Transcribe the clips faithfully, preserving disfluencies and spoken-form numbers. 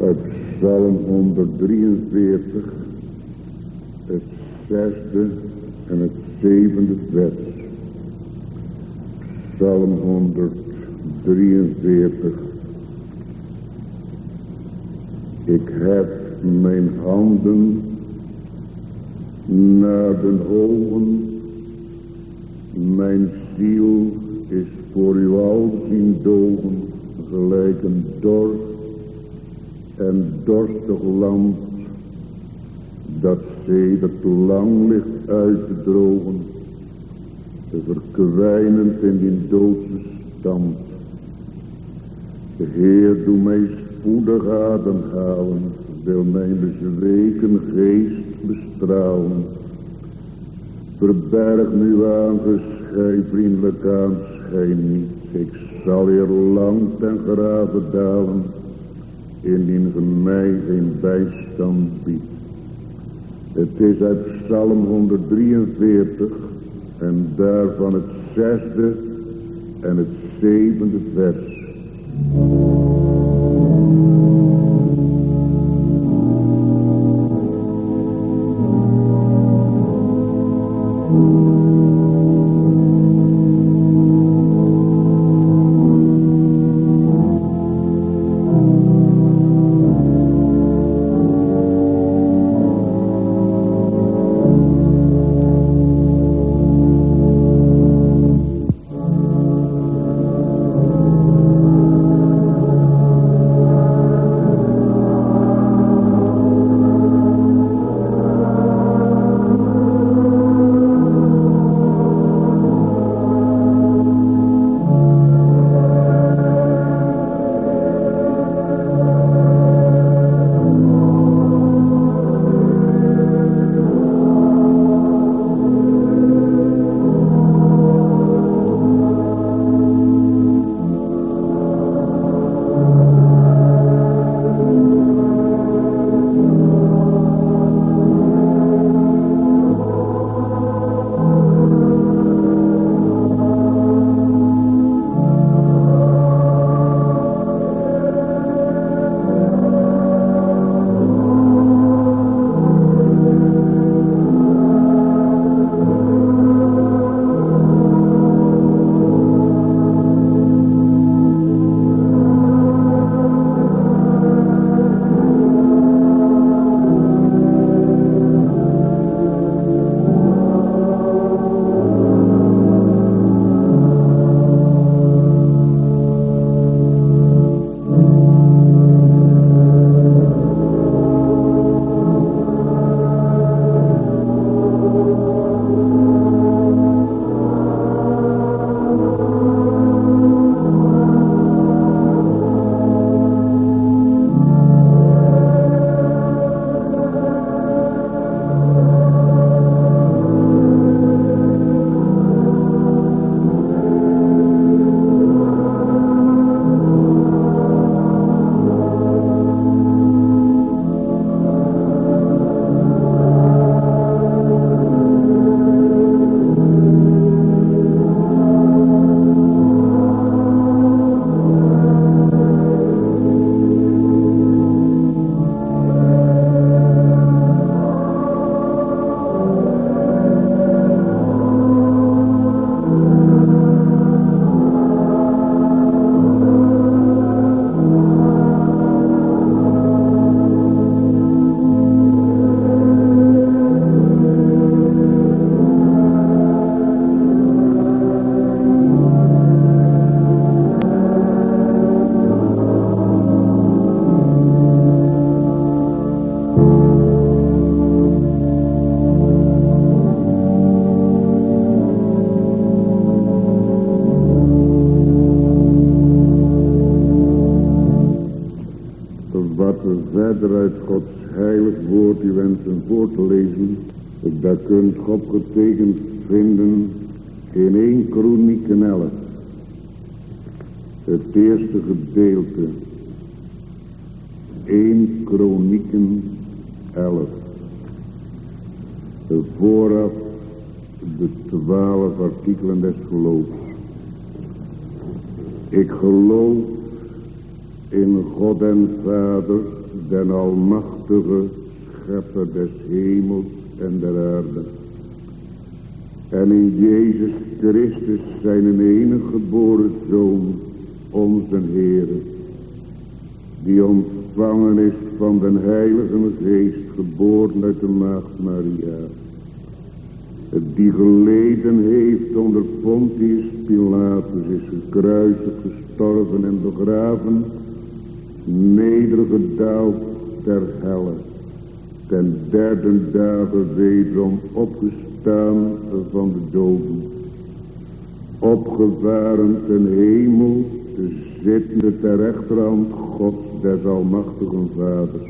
Uit Psalm honderddrieënveertig, het zesde en het zevende vers. Psalm honderddrieënveertig. Ik hef mijn handen naar de hogen, mijn ziel is voor uw alzien dogen, gelijk een dorst en dorstig land, dat sedert lang ligt uit te drogen, te verkwijnend in die doodse stand. De Heer doet mij spoedig ademhalen, wil mijn bezweken geest bestralen. Verberg nu aangeschijn, vriendelijk aanschijn niet, ik zal hier lang ten grave dalen, indien ge mij geen bijstand biedt. Het is uit Psalm honderddrieënveertig en daarvan het zesde en het zevende vers. Verder uit Gods heilig woord u wensen voor te lezen. Daar kunt God getekend vinden in één Kronieken elf. Het eerste gedeelte. één Kronieken elf. Vooraf de twaalf artikelen des geloofs. Ik geloof in God en Vader, den almachtige schepper des hemels en der aarde. En in Jezus Christus zijn enige geboren Zoon, onze Heere, die ontvangen is van den Heilige Geest, geboren uit de Maagd Maria, die geleden heeft onder Pontius Pilatus, is gekruisigd, gestorven en begraven, nedergedaald ter helle, ten derde dagen wederom opgestaan van de doden, opgevaren ten hemel, zittende ter rechterhand Gods des almachtigen Vaders,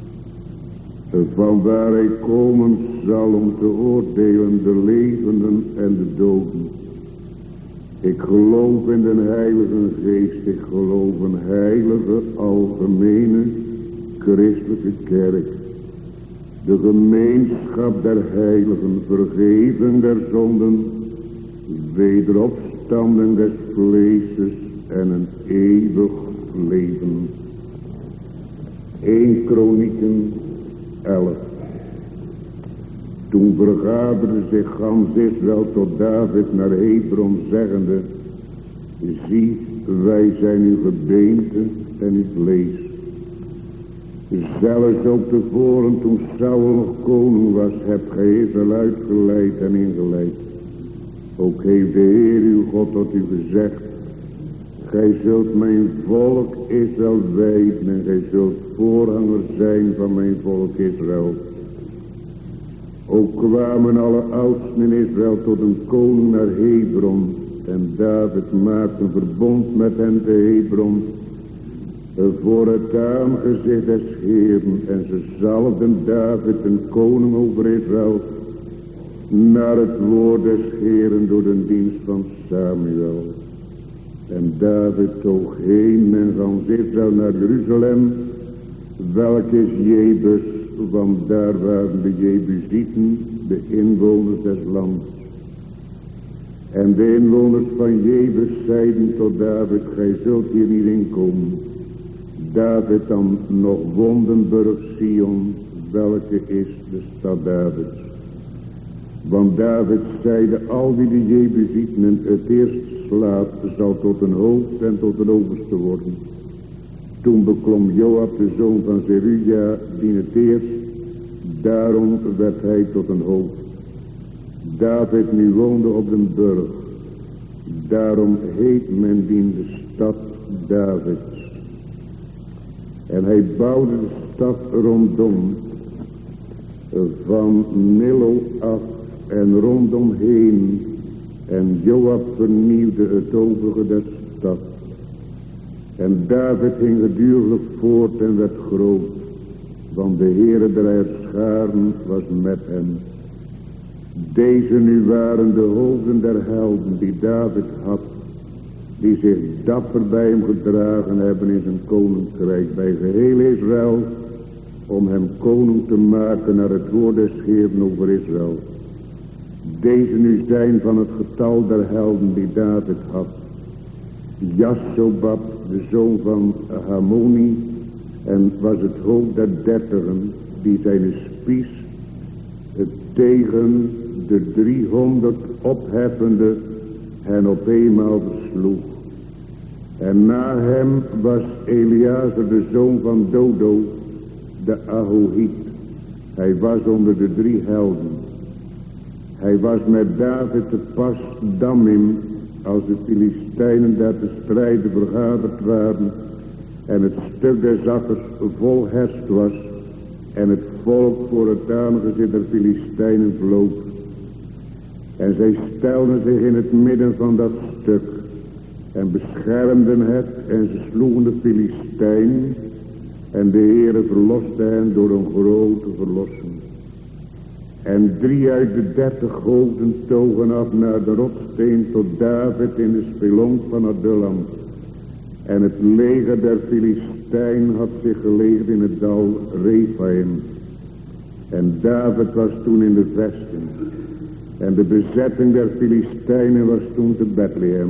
van waar hij komen zal om te oordelen de levenden en de doden. Ik geloof in den Heilige Geest, ik geloof een heilige, algemene, christelijke kerk, de gemeenschap der heiligen, vergeving der zonden, wederopstanding des vleeses en een eeuwig leven. Eerste Kronieken elf. Toen vergaderde zich gans Israël tot David naar Hebron, zeggende: zie, wij zijn uw gebeente en uw vlees. Zelfs ook tevoren, toen Saul nog koning was, hebt gij Israël uitgeleid en ingeleid. Ook heeft de Heer uw God tot u gezegd: gij zult mijn volk Israël wijden en gij zult voorhanger zijn van mijn volk Israël. Ook kwamen alle oudsten in Israël tot een koning naar Hebron, en David maakte een verbond met hen te Hebron voor het aangezicht des Heeren, en ze zalfden David een koning over Israël naar het woord des Heeren door de dienst van Samuel. En David toog heen en gans Israël naar Jeruzalem, welk is Jebus, want daar waren de Jebusieten, de inwoners des lands. En de inwoners van Jebus zeiden tot David: gij zult hier niet inkomen. David dan nog Wondenburg Sion, welke is de stad Davids. Want David zeide: al wie de Jebusieten het eerst slaat, zal tot een hoofd en tot een overste worden. Toen beklom Joab de zoon van Zeruja die het eerst, daarom werd hij tot een hoofd. David nu woonde op den burg, daarom heet men die de stad Davids. En hij bouwde de stad rondom, van Millo af en rondomheen, en Joab vernieuwde het overige der stad. En David ging gedurende voort en werd groot, want de Heere der Heerscharen was met hem. Deze nu waren de hoofden der helden die David had, die zich dapper bij hem gedragen hebben in zijn koninkrijk bij geheel Israël, om hem koning te maken naar het woord des Heeren over Israël. Deze nu zijn van het getal der helden die David had: Jasobab, de zoon van Harmoni, en was het hoofd der dertigen, die zijn spies tegen de driehonderd opheffende hen op eenmaal versloeg. En na hem was Eleazar, de zoon van Dodo, de Ahohiet. Hij was onder de drie helden. Hij was met David te pas Damim, als de Filistijnen daar te strijden vergaderd waren, en het stuk des akkers vol herst was, en het volk voor het aangezicht der Filistijnen vloog. En zij stelden zich in het midden van dat stuk, en beschermden het, en ze sloegen de Filistijnen, en de Heere verloste hen door een grote verlossing. En drie uit de dertig hoofden togen af naar de rotssteen tot David in de spelonk van Adullam. En het leger der Filistijnen had zich gelegen in het dal Rephaim. En David was toen in de vesten. En de bezetting der Filistijnen was toen te Bethlehem.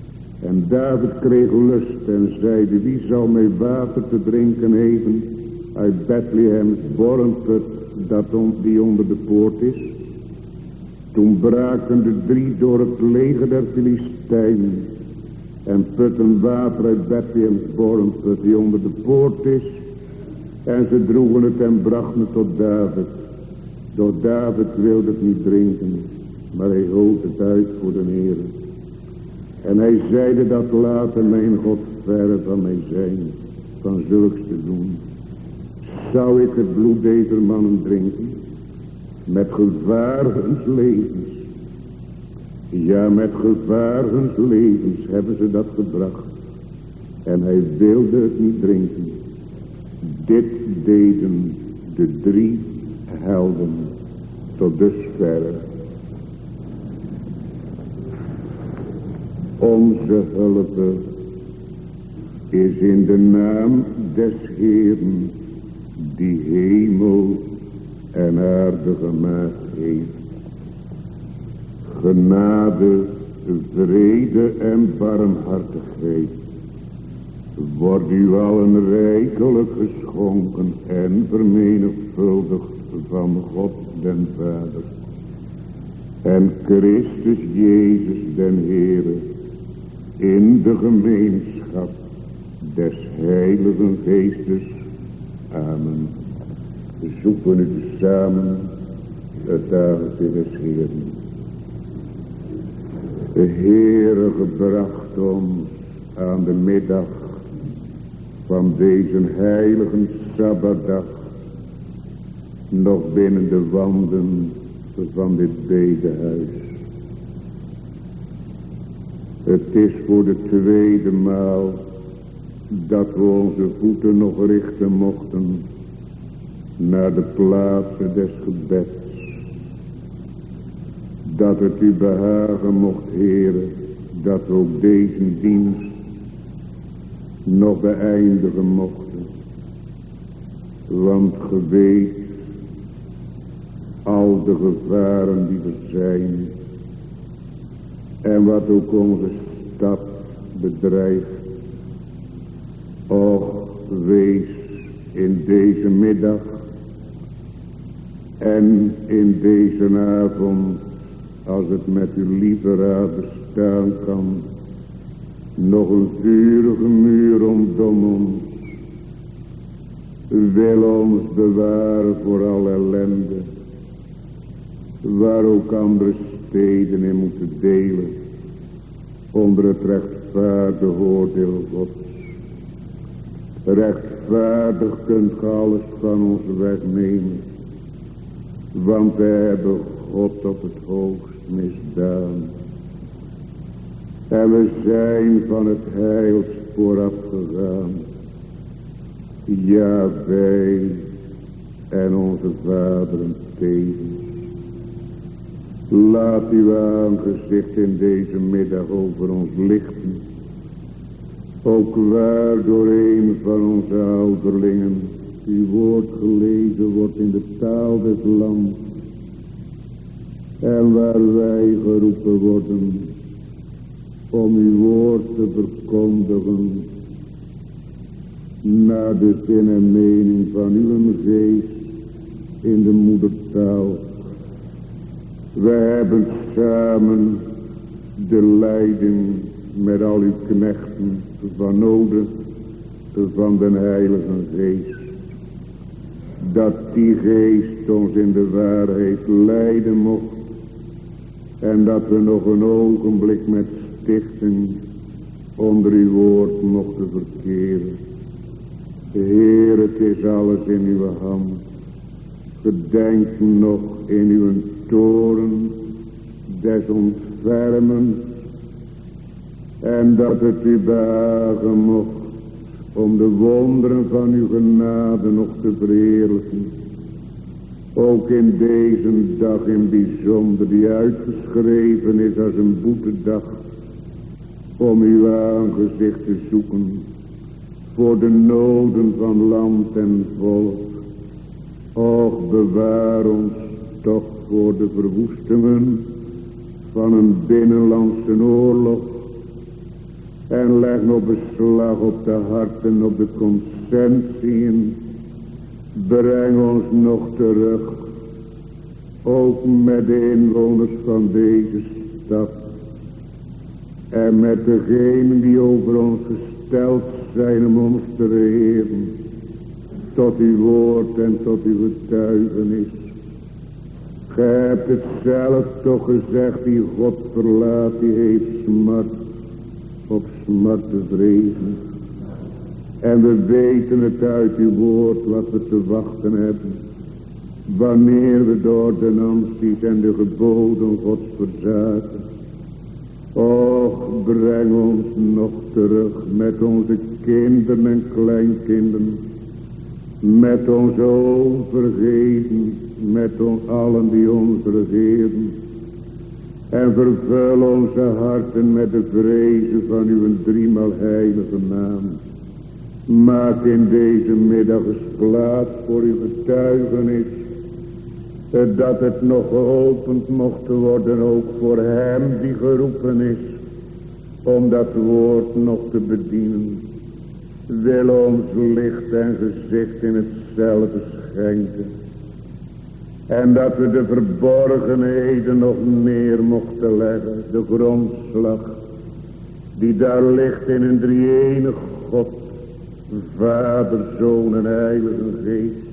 En David kreeg lust en zeide: wie zal mij water te drinken geven? uit Bethlehems borrelput dat on, die onder de poort is. Toen braken de drie door het leger der Filistijnen en putten water uit Bethlehems borrelput die onder de poort is. En ze droegen het en brachten het tot David. Door David wilde het niet drinken, maar hij hoot het uit voor de Heer. En hij zeide dat later mijn God verre van mij zijn, van zulks te doen. Zou ik het bloed deze mannen drinken, met gevaar huns levens. Ja, met gevaar huns levens hebben ze dat gebracht. En hij wilde het niet drinken. Dit deden de drie helden tot dusverre. Onze hulp is in de naam des Heeren, die hemel en aarde gemaakt heeft. Genade, vrede en barmhartigheid wordt u allen rijkelijk geschonken en vermenigvuldigd van God den Vader en Christus Jezus den Heere in de gemeenschap des Heiligen Geestes. Amen. We zoeken u samen het dagen des Heeren. De Heere gebracht ons aan de middag van deze heilige Sabbatdag nog binnen de wanden van dit bedehuis. Het is voor de tweede maal dat we onze voeten nog richten mochten naar de plaatsen des gebeds. Dat het u behagen mocht, Heere, dat we ook deze dienst nog beëindigen mochten. Want ge weet al de gevaren die er zijn en wat ook onze stad bedreigt. Och, wees in deze middag en in deze avond, als het met uw lieve raad bestaan kan, nog een vurige muur rondom ons. Wil ons bewaren voor al ellende, waar ook andere steden in moeten delen, onder het rechtvaardige oordeel Gods. Rechtvaardig kunt ge alles van ons wegnemen, want wij hebben God op het hoogst misdaan. En we zijn van het heilspoor afgegaan. Ja, wij en onze vaderen tevens. Laat uw aangezicht in deze middag over ons lichten. Ook waar door een van onze ouderlingen uw woord gelezen wordt in de taal des lands. En waar wij geroepen worden om uw woord te verkondigen naar de zin en mening van uw geest in de moedertaal. Wij hebben samen de leiding met al uw knechten van noden van den Heilige Geest. Dat die geest ons in de waarheid leiden mocht. En dat we nog een ogenblik met stichting onder uw woord mochten verkeren. Heer, het is alles in uw hand. Gedenk nog in uw toren des ontfermens. En dat het u behagen mocht om de wonderen van uw genade nog te verheerlijken. Ook in deze dag in bijzonder die uitgeschreven is als een boetedag. Om uw aangezicht te zoeken voor de noden van land en volk. Och, bewaar ons toch voor de verwoestingen van een binnenlandse oorlog. En leg nog beslag op de harten, op de conscientieën Breng ons nog terug, ook met de inwoners van deze stad. En met degenen die over ons gesteld zijn om ons te regeren. Tot uw woord en tot uw getuigenis. Gij hebt het zelf toch gezegd, die God verlaat, die heeft smart op smart te vrezen. En we weten het uit uw woord wat we te wachten hebben. Wanneer we de ordonnanties en de geboden Gods verzaken. Och, breng ons nog terug met onze kinderen en kleinkinderen. Met onze overgeden, met ons allen die ons regeren. En vervul onze harten met de vrezen van uw driemaal heilige naam. Maak in deze middag eens plaats voor uw getuigenis. Dat het nog geopend mocht worden ook voor hem die geroepen is. Om dat woord nog te bedienen. Wil ons licht en gezicht in hetzelfde schenken. En dat we de verborgenheden nog neer mochten leggen. De grondslag. Die daar ligt in een drie-enig God. Vader, Zoon en Heilige Geest.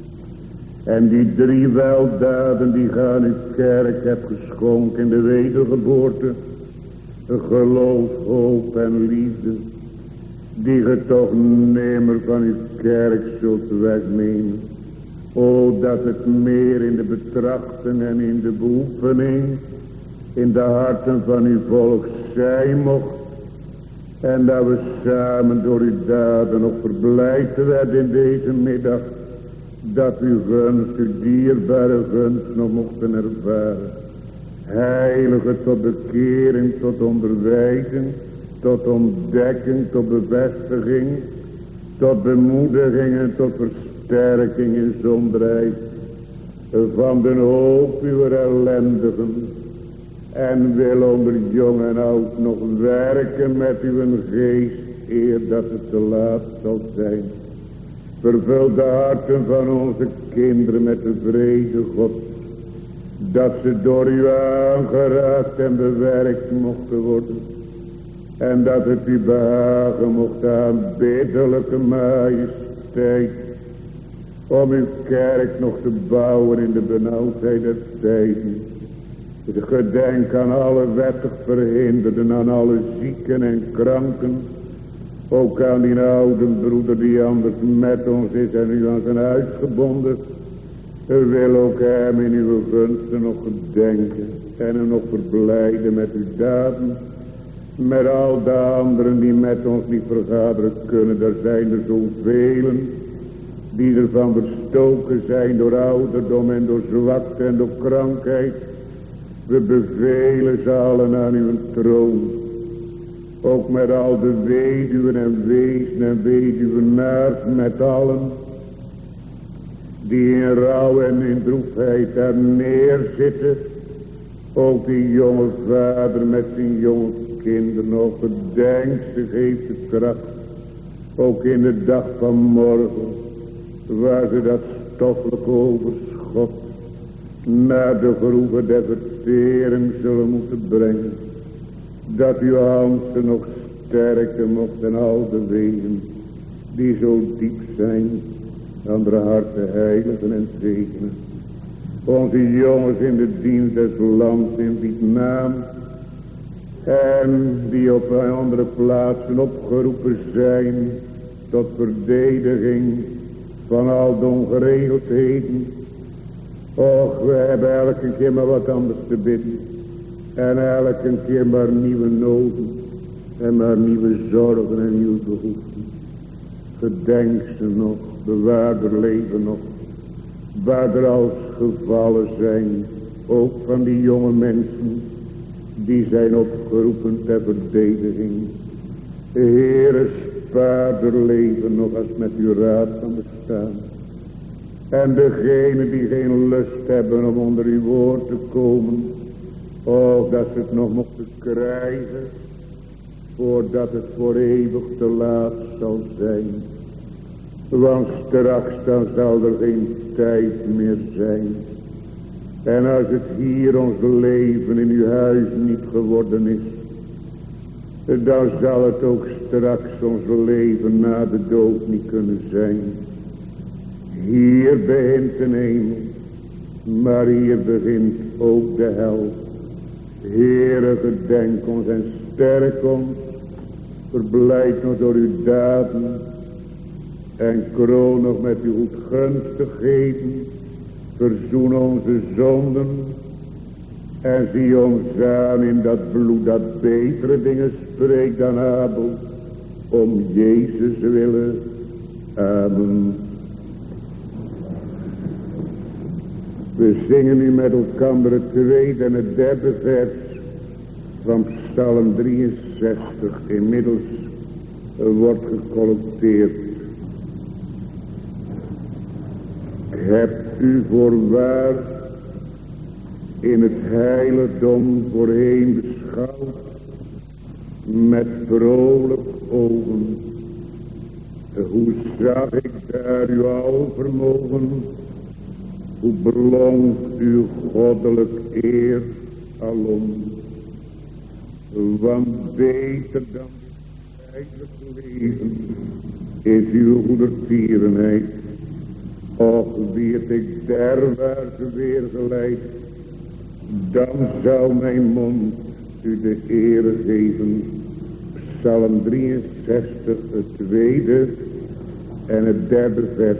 En die drie weldaden die gaan uw kerk hebt geschonken in de wedergeboorte. Geloof, hoop en liefde. Die ge toch nimmer van uw kerk zult wegnemen. O, dat het meer in de betrachting en in de beoefening. In de harten van uw volk zijn mocht. En dat we samen door uw daden nog verblijd werden in deze middag. Dat uw gunst, uw dierbare gunst nog mochten ervaren. Heilige tot bekering, tot onderwijzing, tot ontdekking, tot bevestiging, tot bemoediging en tot versterking in zonderheid. Van de hoop uw ellendigen. En wil onder jong en oud nog werken met uw geest, eer dat het te laat zal zijn. Vervul de harten van onze kinderen met de vrede God. Dat ze door u aangeraakt en bewerkt mochten worden. En dat het u behagen mocht aanbiddelijke majesteit. Om uw kerk nog te bouwen in de benauwdheid der tijden. Gedenk aan alle wettig verhinderden, aan alle zieken en kranken. Ook aan die oude broeder die anders met ons is en u aan zijn huis gebonden. U wil ook hem in uw gunsten nog gedenken en hem nog verblijden met uw daden. Met al de anderen die met ons niet vergaderen kunnen, er zijn er zoveel die ervan verstoken zijn door ouderdom en door zwakte en door krankheid. We bevelen ze allen aan uw troon. Ook met al de weduwen en wezen en weduwenaars, met allen die in rouw en in droefheid daar neerzitten. Ook die jonge vader met zijn jonge kinderen nog gedenk, ze geeft de kracht. Ook in de dag van morgen, waar ze dat stoffelijk overschot naar de groeven der vertering zullen moeten brengen. Dat uw hand ze nog sterken mocht en al de wegen die zo diep zijn, andere harten heiligen en zegenen. Onze jongens in de dienst des lands in Vietnam en die op andere plaatsen opgeroepen zijn tot verdediging van al de ongeregeldheden. Och, we hebben elke keer maar wat anders te bidden. En elke keer maar nieuwe noden. En maar nieuwe zorgen en nieuwe behoeften. Gedenk ze nog, bewaar er leven nog. Waar er als gevallen zijn, ook van die jonge mensen, die zijn opgeroepen ter verdediging. Heere, spaar er leven nog als met uw raad van bestaan. En degenen die geen lust hebben om onder uw woord te komen, of dat ze het nog mochten krijgen, voordat het voor eeuwig te laat zal zijn. Want straks dan zal er geen tijd meer zijn. En als het hier ons leven in uw huis niet geworden is, dan zal het ook straks ons leven na de dood niet kunnen zijn. Hier begint de hemel, maar hier begint ook de hel. Heere, gedenk ons en sterk ons, verblijd ons door uw daden en kroon nog met uw goedgunstigheden. Verzoen onze zonden en zie ons aan in dat bloed dat betere dingen spreekt dan Abel, om Jezus willen. Amen. We zingen nu met elkaar het tweede en het derde vers van Psalm drieënzestig. Inmiddels wordt gecollecteerd. Hebt u voorwaar in het heiligdom voorheen beschouwd met vrolijk ogen. Hoe zag ik daar uw alvermogen, hoe blonk uw goddelijk eer alom. Want beter dan dit tijdelijk leven is uw goedertierenheid. Och, wie het ik derwaarts weer geleid, dan zou mijn mond u de ere geven. Psalm drieënzestig, het tweede en het derde vers.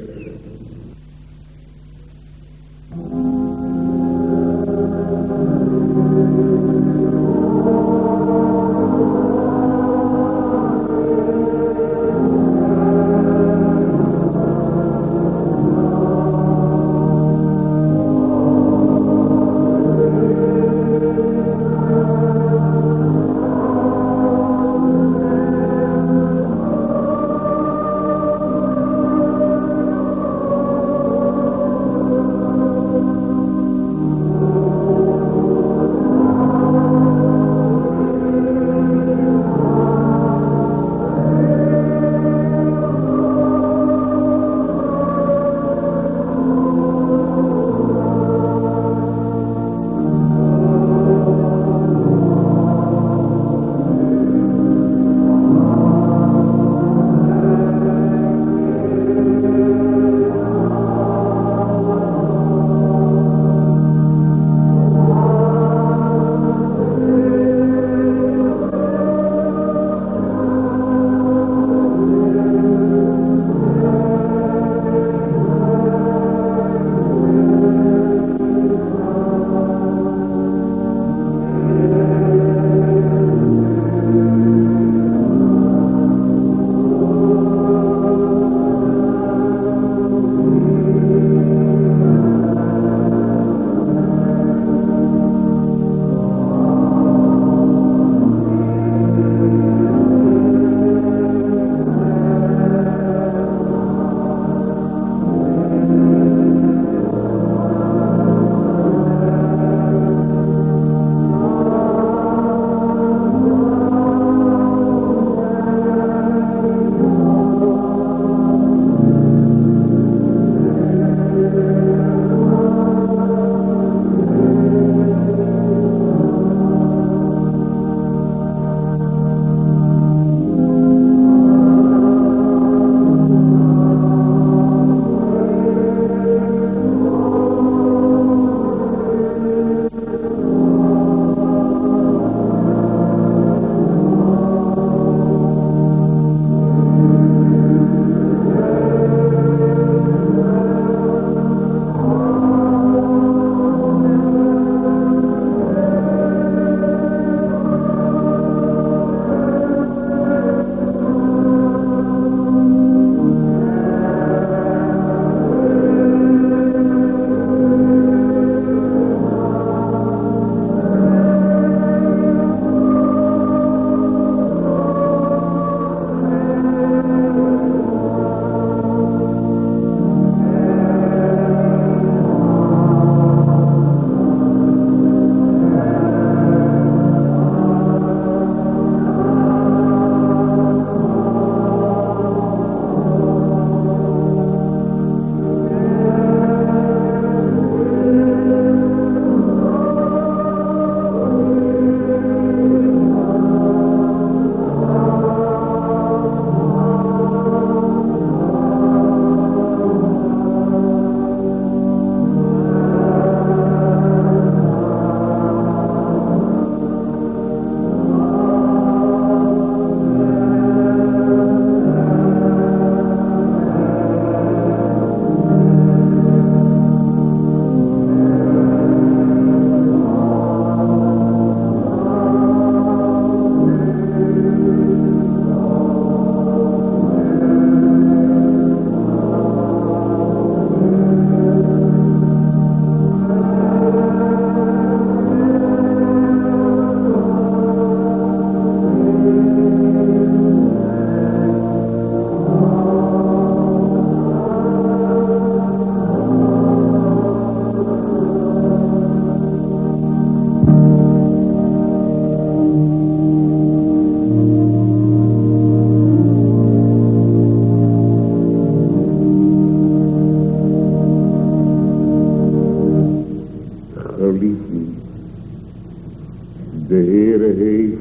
Heere heeft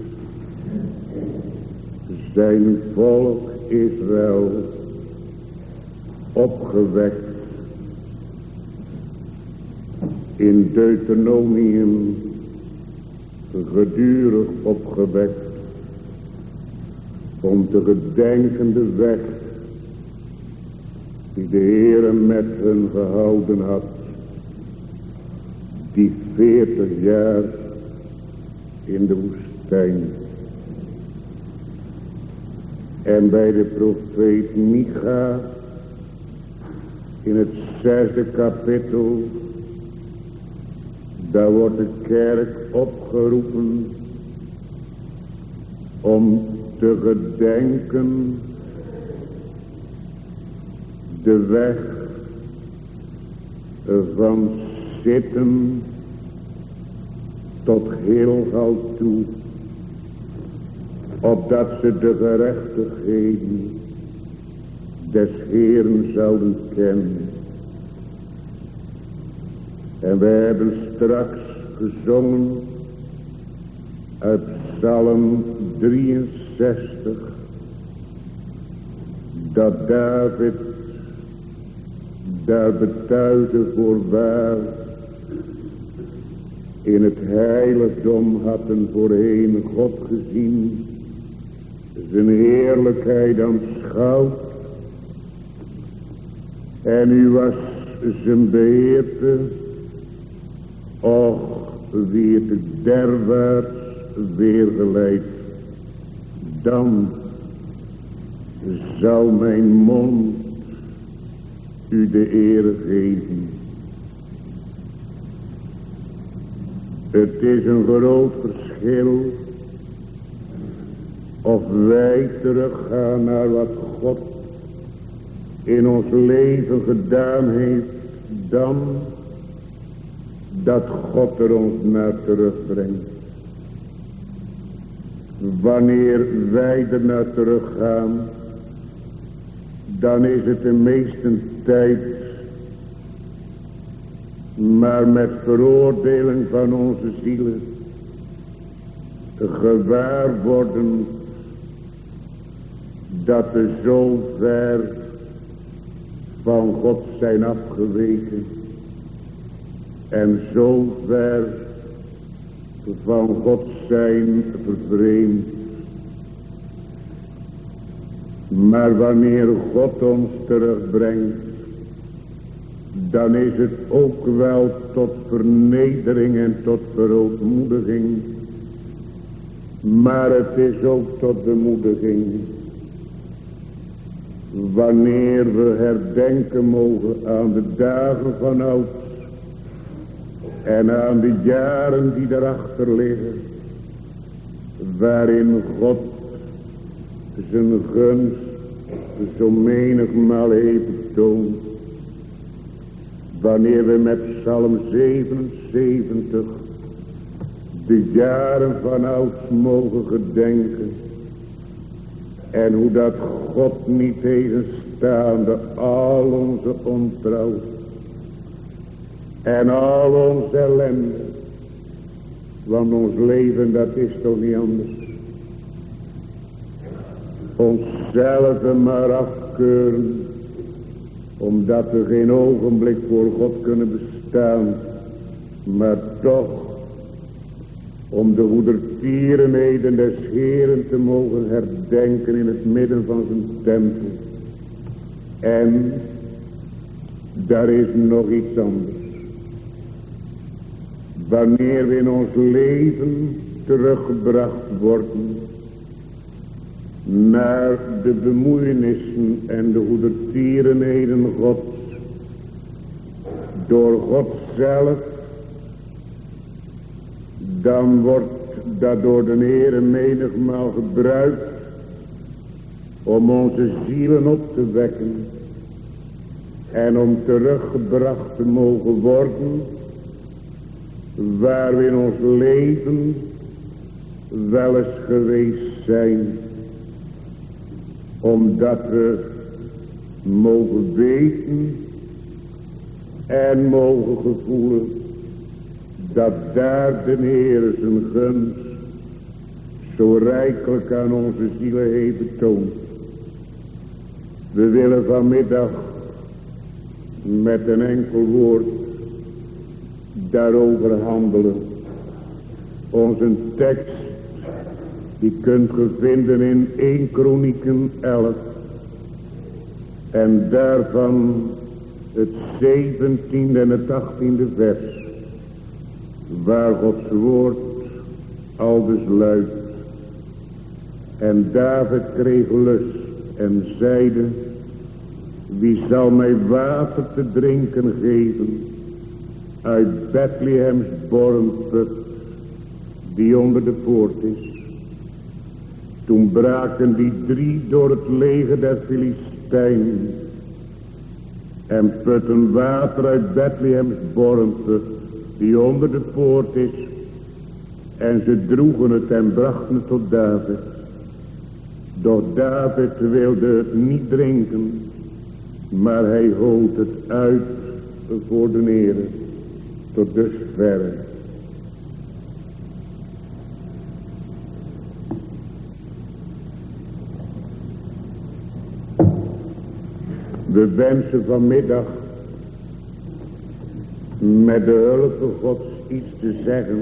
zijn volk Israël opgewekt in Deuteronomium, gedurig opgewekt om te gedenken de weg die de Heere met hen gehouden had, die veertig jaar in de woestijn. En bij de profeet Micha in het zesde kapittel, daar wordt de kerk opgeroepen om te gedenken de weg van zitten tot Gilgal toe, opdat ze de gerechtigheden des Heeren zouden kennen. En we hebben straks gezongen uit Psalm drieënzestig, dat David daar betuigde voorwaar, in het heiligdom hadden voorheen God gezien, zijn heerlijkheid aanschouwd, en u was zijn beheerte, och wie het derwaarts weergeleid, dan zou mijn mond u de eer geven. Het is een groot verschil of wij teruggaan naar wat God in ons leven gedaan heeft, dan dat God er ons naar terugbrengt. Wanneer wij er naar teruggaan, dan is het de meeste tijd maar met veroordeling van onze zielen, gewaar worden dat we zo ver van God zijn afgeweken en zo ver van God zijn vervreemd. Maar wanneer God ons terugbrengt, dan is het ook wel tot vernedering en tot verootmoediging. Maar het is ook tot bemoediging. Wanneer we herdenken mogen aan de dagen van ouds en aan de jaren die daarachter liggen, waarin God zijn gunst zo menigmaal heeft betoond. Wanneer we met Psalm zevenenzeventig de jaren van ouds mogen gedenken, en hoe dat God niet tegenstaande al onze ontrouw en al onze ellende, want ons leven dat is toch niet anders, onszelf maar afkeuren, omdat we geen ogenblik voor God kunnen bestaan, maar toch om de goedertierenheden des Heeren te mogen herdenken in het midden van zijn tempel. En daar is nog iets anders. Wanneer we in ons leven teruggebracht worden naar de bemoeienissen en de goedertierenheden Gods, door God zelf, dan wordt dat door de Heere menigmaal gebruikt om onze zielen op te wekken en om teruggebracht te mogen worden waar we in ons leven wel eens geweest zijn, omdat we mogen weten en mogen gevoelen dat daar de Heer zijn gunst zo rijkelijk aan onze zielen heeft betoond. We willen vanmiddag met een enkel woord daarover handelen. Onze tekst die kunt ge vinden in eerste Kronieken elf. En daarvan het zeventiende en het achttiende vers. Waar Gods woord aldus luidt. En David kreeg lust en zeide: wie zal mij water te drinken geven uit Bethlehems bornput die onder de poort is. Toen braken die drie door het leger der Filistijnen en putten water uit Bethlehems bornput die onder de poort is. En ze droegen het en brachten het tot David. Doch David wilde het niet drinken, maar hij holt het uit voor de Heere tot dusverre. We wensen vanmiddag met de hulp van Gods iets te zeggen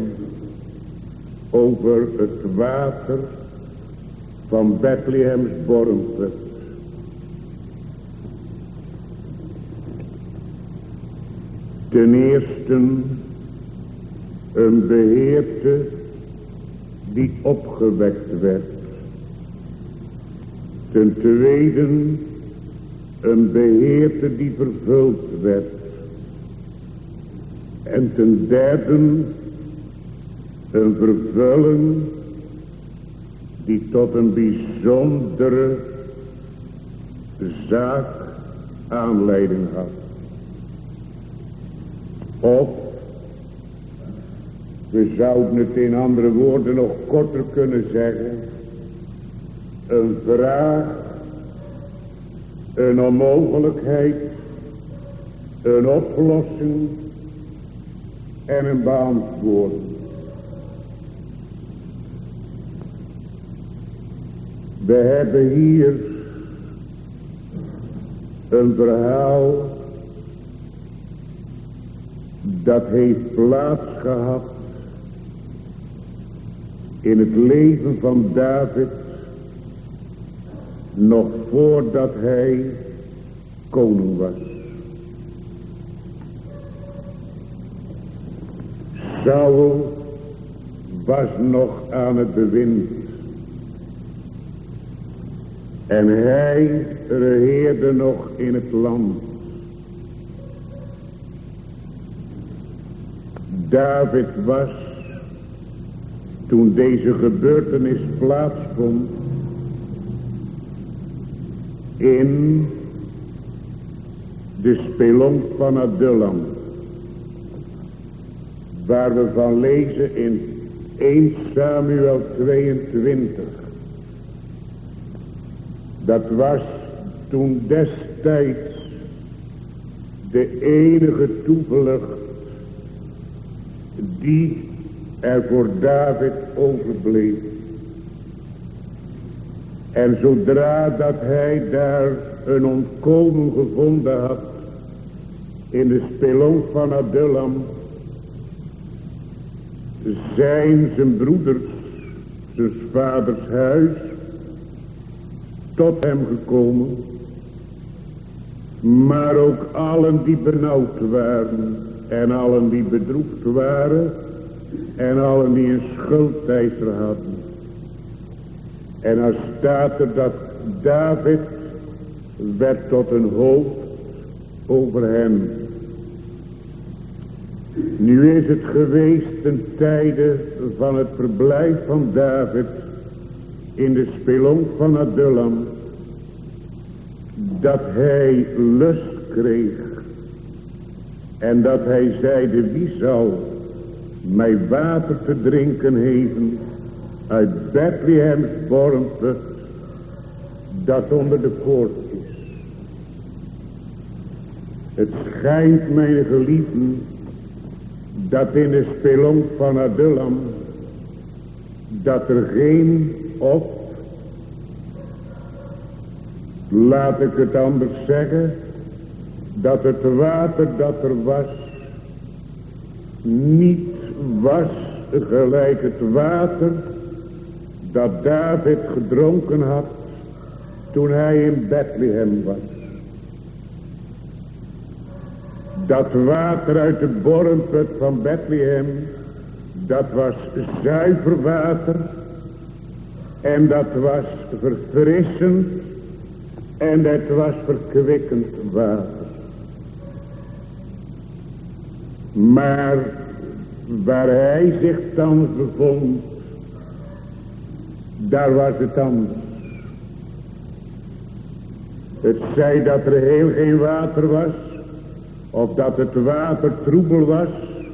over het water van Bethlehems bornput. Ten eerste een beheerte die opgewekt werd. Ten tweede een beheerte die vervuld werd. En ten derde een vervulling die tot een bijzondere zaak aanleiding had. Of, we zouden het in andere woorden nog korter kunnen zeggen, een vraag, een onmogelijkheid, een oplossing en een beantwoording. We hebben hier een verhaal dat heeft plaats gehad in het leven van David nog voordat hij koning was. Saul was nog aan het bewind. En hij regeerde nog in het land. David was, toen deze gebeurtenis plaatsvond, in de spelonk van Adullam, waar we van lezen in eerste Samuel tweeëntwintig. Dat was toen destijds de enige toevlucht die er voor David overbleef. En zodra dat hij daar een ontkomen gevonden had in de spelonk van Adullam, zijn zijn broeders, zijn vaders huis, tot hem gekomen, maar ook allen die benauwd waren en allen die bedroefd waren en allen die een schuldeiser hadden. En dan staat er dat David werd tot een hoofd over hen. Nu is het geweest ten tijde van het verblijf van David in de spelonk van Adullam, dat hij lust kreeg en dat hij zeide: wie zal mij water te drinken geven uit Bethlehems bornput dat onder de poort is. Het schijnt, mijn geliefden, dat in de spelonk van Adullam dat er geen of, laat ik het anders zeggen, dat het water dat er was, niet was gelijk het water dat David gedronken had toen hij in Bethlehem was. Dat water uit de borrelput van Bethlehem, dat was zuiver water en dat was verfrissend en het was verkwikkend water. Maar waar hij zich thans bevond, daar was het anders. Het zij dat er heel geen water was, of dat het water troebel was,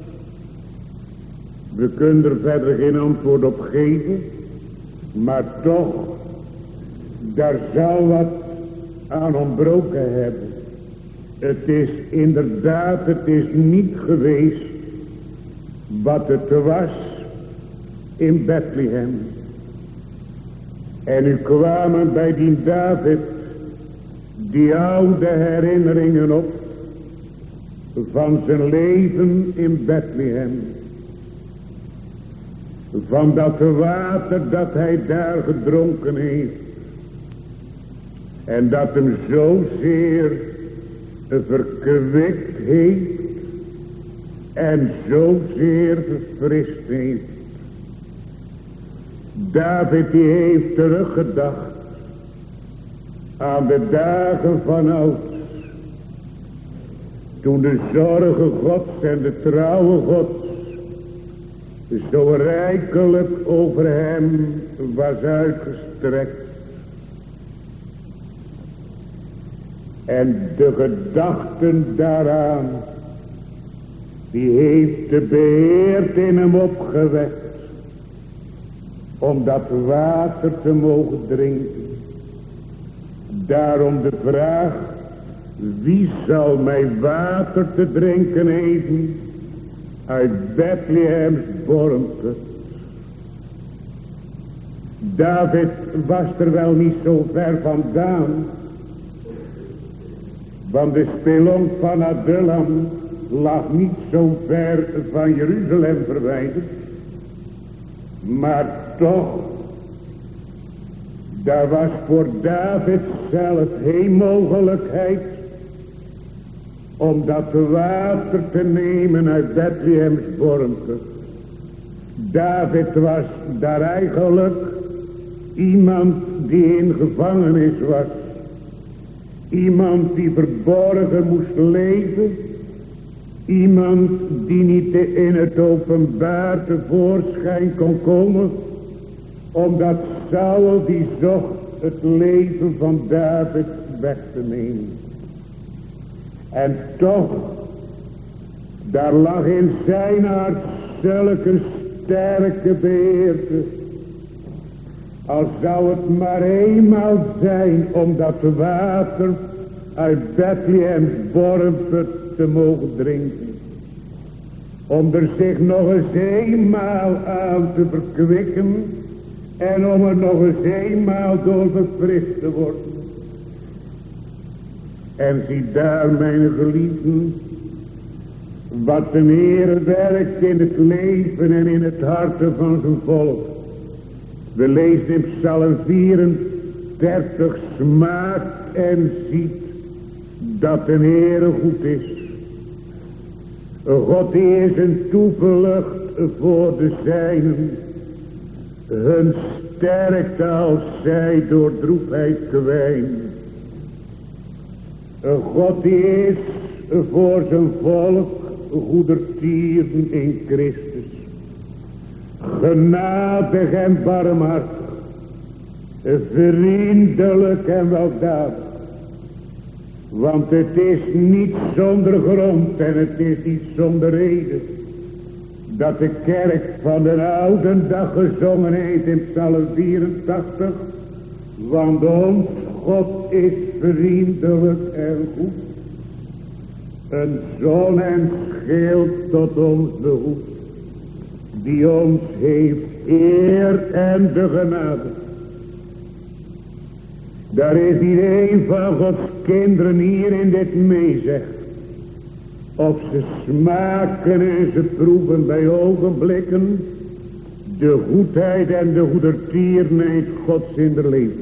we kunnen er verder geen antwoord op geven, maar toch, daar zou wat aan ontbroken hebben. Het is inderdaad, het is niet geweest wat het was in Bethlehem. En u kwamen bij die David die oude herinneringen op van zijn leven in Bethlehem. Van dat water dat hij daar gedronken heeft. En dat hem zozeer verkwikt heeft. En zozeer verfrist heeft. David die heeft teruggedacht aan de dagen van ouds. Toen de zorgen Gods en de trouwe Gods zo rijkelijk over hem was uitgestrekt. En de gedachten daaraan, die heeft de beheerd in hem opgewekt. Om dat water te mogen drinken. Daarom de vraag, wie zal mij water te drinken geven uit Bethlehems borrelput? David was er wel niet zo ver vandaan, want de spelonk van Adullam lag niet zo ver van Jeruzalem verwijderd. Maar toch, daar was voor David zelf geen mogelijkheid om dat water te nemen uit Bethlehems borrelput. David was daar eigenlijk iemand die in gevangenis was. Iemand die verborgen moest leven. Iemand die niet in het openbaar tevoorschijn kon komen. Omdat Saul die zocht het leven van David weg te nemen. En toch, daar lag in zijn hart zulke sterke beheerte. Al zou het maar eenmaal zijn om dat water uit Bethlehems borrelput te mogen drinken. Om er zich nog eens eenmaal aan te verkwikken. En om er nog eens eenmaal door verfrist te worden. En zie daar, mijn geliefden, wat de Heer werkt in het leven en in het hart van zijn volk. We lezen in Psalm vierendertig, smaakt en ziet dat de Heer goed is. God die is een toevlucht voor de zijnen. Hun sterkte als zij door droefheid kwijnen. God die is voor zijn volk goedertieren in Christus. Genadig en barmhartig. Vriendelijk en weldadig. Want het is niet zonder grond en het is niet zonder reden. Dat de kerk van de oude dag gezongen heeft in Psalm vierentachtig. Want ons God is vriendelijk en goed. Een zon en schild tot ons behoedt. Die ons heeft eer en de genade. Daar is niet een van Gods kinderen hier in dit meezegt. Of ze smaken en ze proeven bij ogenblikken de goedheid en de goedertierenheid Gods in de leven.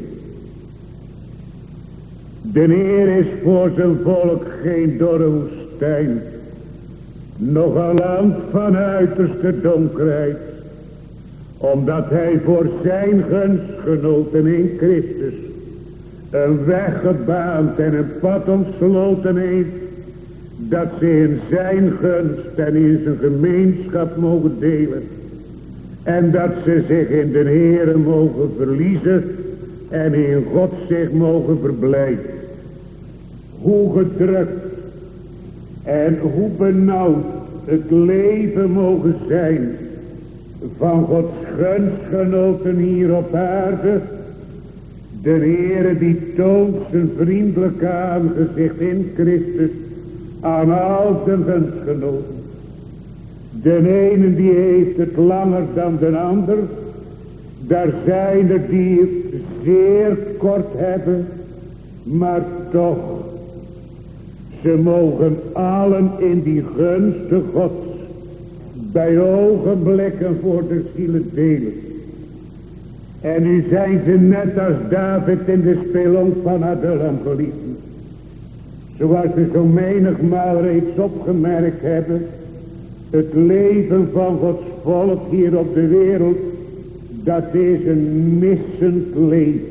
De Heer is voor zijn volk geen dorre woestijn, nog een land van uiterste donkerheid, omdat hij voor zijn gunstgenoten in Christus een weg gebaand en een pad ontsloten heeft, dat ze in zijn gunst en in zijn gemeenschap mogen delen. En dat ze zich in de Heere mogen verliezen en in God zich mogen verblijden. Hoe gedrukt en hoe benauwd het leven mogen zijn van Gods gunstgenoten hier op aarde. De Heere die toont zijn vriendelijke aangezicht in Christus aan al zijn gunstgenoten. De ene die heeft het langer dan de ander. Daar zijn er die het zeer kort hebben. Maar toch, ze mogen allen in die gunste Gods bij ogenblikken voor de zielen delen. En nu zijn ze net als David in de spelonk van Adullam geliefden. Zoals we zo menigmaal reeds opgemerkt hebben. Het leven van Gods volk hier op de wereld, dat is een missend leven.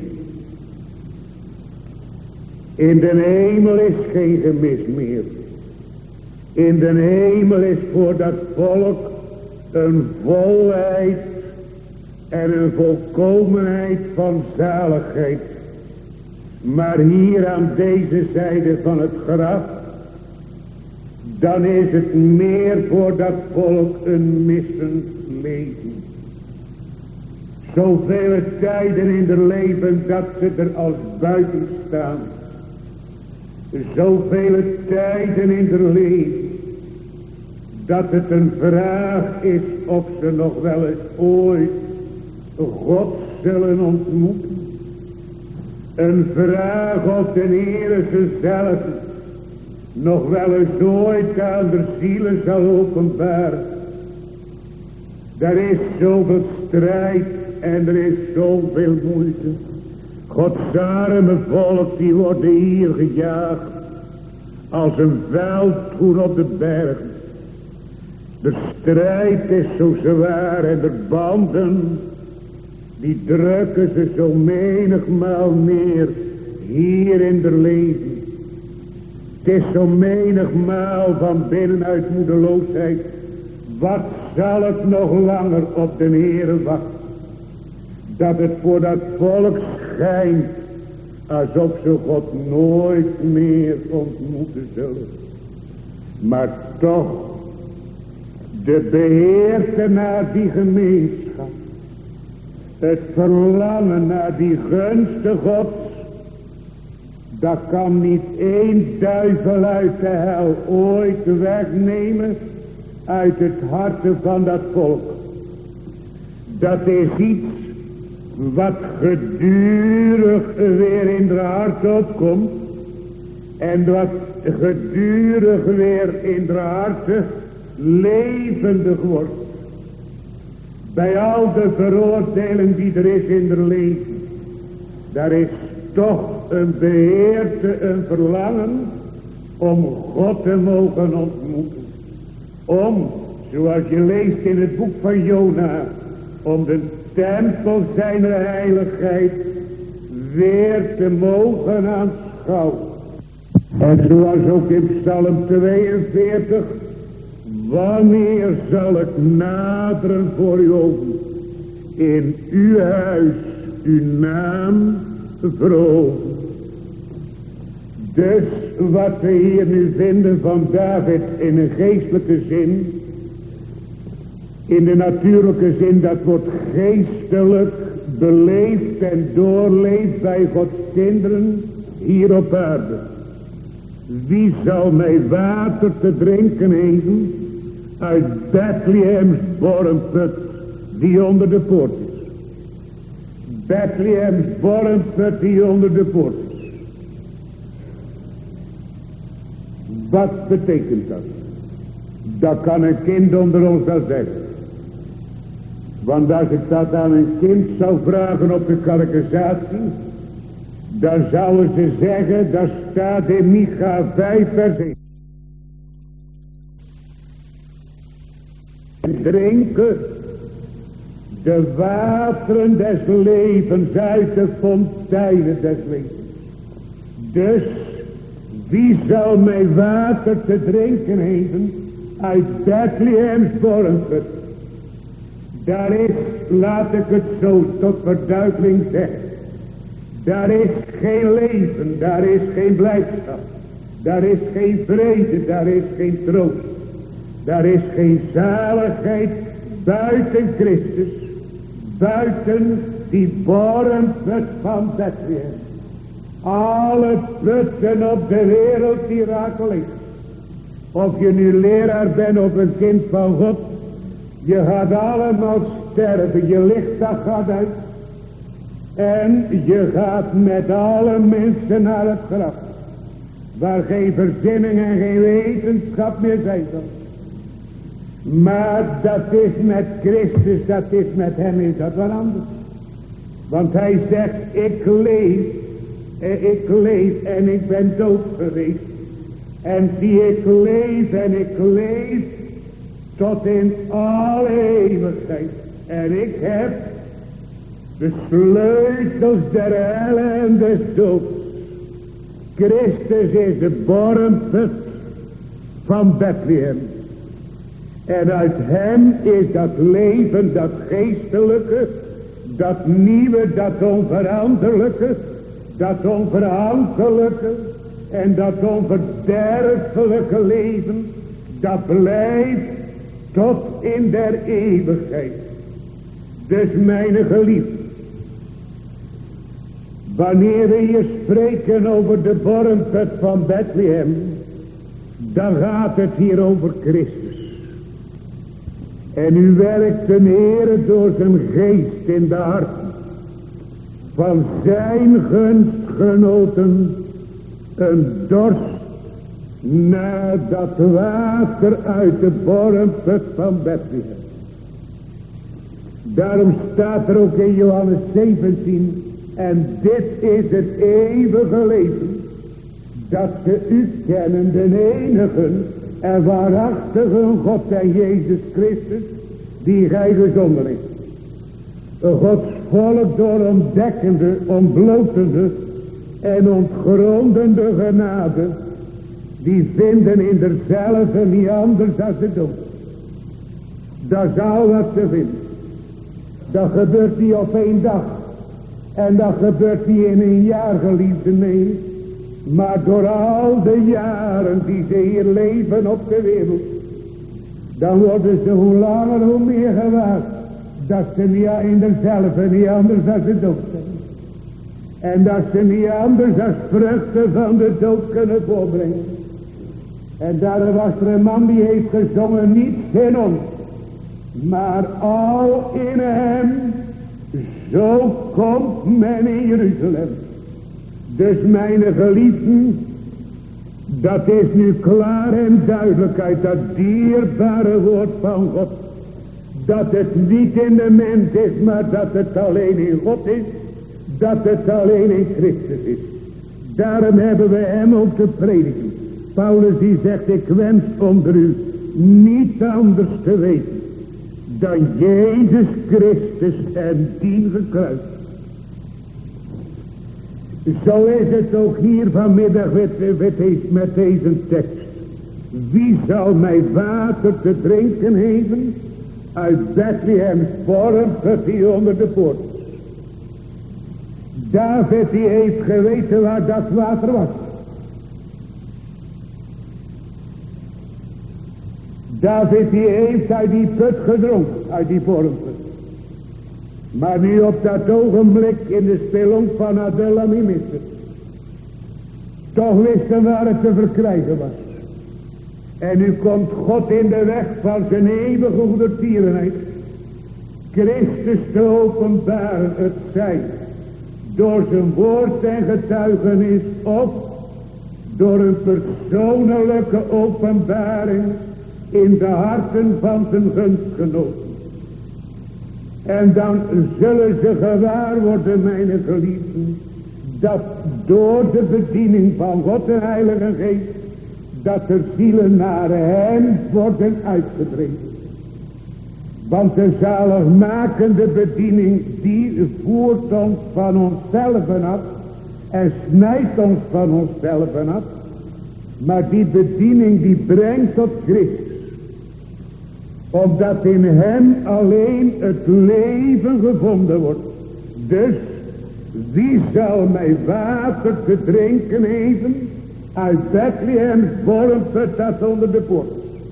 In de hemel is geen gemis meer. In de hemel is voor dat volk een volheid en een volkomenheid van zaligheid. Maar hier aan deze zijde van het graf, dan is het meer voor dat volk een missend leven. Zoveel tijden in het leven dat ze er als buiten staan. Zoveel tijden in het leven dat het een vraag is of ze nog wel eens ooit God zullen ontmoeten. Een vraag of de Heere zichzelf nog wel eens ooit aan de zielen zal openbaren. Er is zoveel strijd en er is zoveel moeite. Gods arme volk die worden hier gejaagd als een veldhoen op de bergen. De strijd is zo zwaar en de banden die drukken ze zo menigmaal neer hier in de leven. Het is zo menigmaal van binnenuit moedeloosheid. Wat zal het nog langer op de Heere wachten? Dat het voor dat volk schijnt alsof ze God nooit meer ontmoeten zullen. Maar toch, de beheerte naar die gemeenschap, het verlangen naar die gunste Gods, dat kan niet één duivel uit de hel ooit wegnemen uit het hart van dat volk. Dat is iets wat gedurig weer in de hart opkomt en wat gedurig weer in de harten levendig wordt. Bij al de veroordeling die er is in het leven, daar is toch een beheerte, een verlangen om God te mogen ontmoeten. Om, zoals je leest in het boek van Jona, om de tempel zijner heiligheid weer te mogen aanschouwen. En zoals ook in Psalm tweeënveertig, wanneer zal ik naderen voor uw ogen, in uw huis uw naam verhogen. Dus wat we hier nu vinden van David in een geestelijke zin, in de natuurlijke zin, dat wordt geestelijk beleefd en doorleefd bij Gods kinderen hier op aarde. Wie zal mij water te drinken geven uit Bethlehems bormput, die onder de poort is. Bethlehems bormput die onder de poort is. Wat betekent dat? Dat kan een kind onder ons wel zeggen. Want als ik dat aan een kind zou vragen op de catechisatie, dan zouden ze zeggen, dat staat in Micha vijf vers één. Drinken de wateren des levens uit de fonteinen des levens. Dus wie zal mij water te drinken geven uit Bethlehems bormput? Daar is, laat ik het zo tot verduidelijking zeggen, daar is geen leven, daar is geen blijdschap, daar is geen vrede, daar is geen troost, daar is geen zaligheid buiten Christus, buiten die bormput van Bethlehem. Alle putten op de wereld die raken leeg. Of je nu leraar bent of een kind van God, je gaat allemaal sterven, je licht dat gaat uit. En je gaat met alle mensen naar het graf, waar geen verzinning en geen wetenschap meer zijn zal. Maar dat is met Christus, dat is met hem, is dat wat anders. Want hij zegt, ik leef, ik leef en ik ben dood geweest. En zie, ik leef en ik leef tot in alle eeuwigheid. En ik heb de sleutels der helle en des doods. Christus is de bormput van Bethlehem. En uit hem is dat leven, dat geestelijke, dat nieuwe, dat onveranderlijke, dat onverhankelijke en dat onverderfelijke leven, dat blijft tot in der eeuwigheid. Dus mijn geliefde, wanneer we hier spreken over de bormput van Bethlehem, dan gaat het hier over Christus. En u werkt ten Heere door zijn geest in de harten van zijn gunstgenoten een dorst naar dat water uit de bormput van Bethlehem. Daarom staat er ook in Johannes zeventien, en dit is het eeuwige leven, dat ze u kennen, de enige en waarachtige God en Jezus Christus, die gij gezonden heeft. Gods volk door ontdekkende, ontblotende en ontgrondende genade, die vinden in derzelfde niet anders dan de dood. Dat zou wat te vinden. Dat gebeurt niet op één dag. En dat gebeurt niet in een jaar, geliefde, nee. Maar door al de jaren die ze hier leven op de wereld, dan worden ze hoe langer hoe meer gewaar dat ze niet in derzelfde niet anders dan de dood zijn. En dat ze niet anders dan vruchten van de dood kunnen voorbrengen. En daar was er een man die heeft gezongen, niets in ons, maar al in hem, zo komt men in Jeruzalem. Dus mijn geliefden, dat is nu klaar en duidelijkheid, dat dierbare woord van God. Dat het niet in de mens is, maar dat het alleen in God is. Dat het alleen in Christus is. Daarom hebben we hem ook te prediken. Paulus die zegt, ik wens onder u niet anders te weten dan Jezus Christus en dien gekruist. Zo is het ook hier vanmiddag met, met, met deze tekst. Wie zal mij water te drinken geven uit Bethlehems bormput die onder de poort is? David die heeft geweten waar dat water was. David die heeft uit die put gedronken, uit die bormput. Maar nu op dat ogenblik in de spelonk van Adullam miste. Toch wisten waar het te verkrijgen was. En nu komt God in de weg van zijn eeuwige goedertierenheid. Christus te openbaren, het zij door zijn woord en getuigenis of door een persoonlijke openbaring in de harten van zijn gunstgenoten. En dan zullen ze gewaar worden, mijn geliefden, dat door de bediening van God en Heilige Geest, dat er zielen naar hem worden uitgedreven. Want de zaligmakende bediening, die voert ons van onszelf af en snijdt ons van onszelf af. Maar die bediening die brengt tot Christus. Omdat in hem alleen het leven gevonden wordt. Dus wie zal mij water te drinken geven? Uit Bethlehem vormt het dat onder de poort.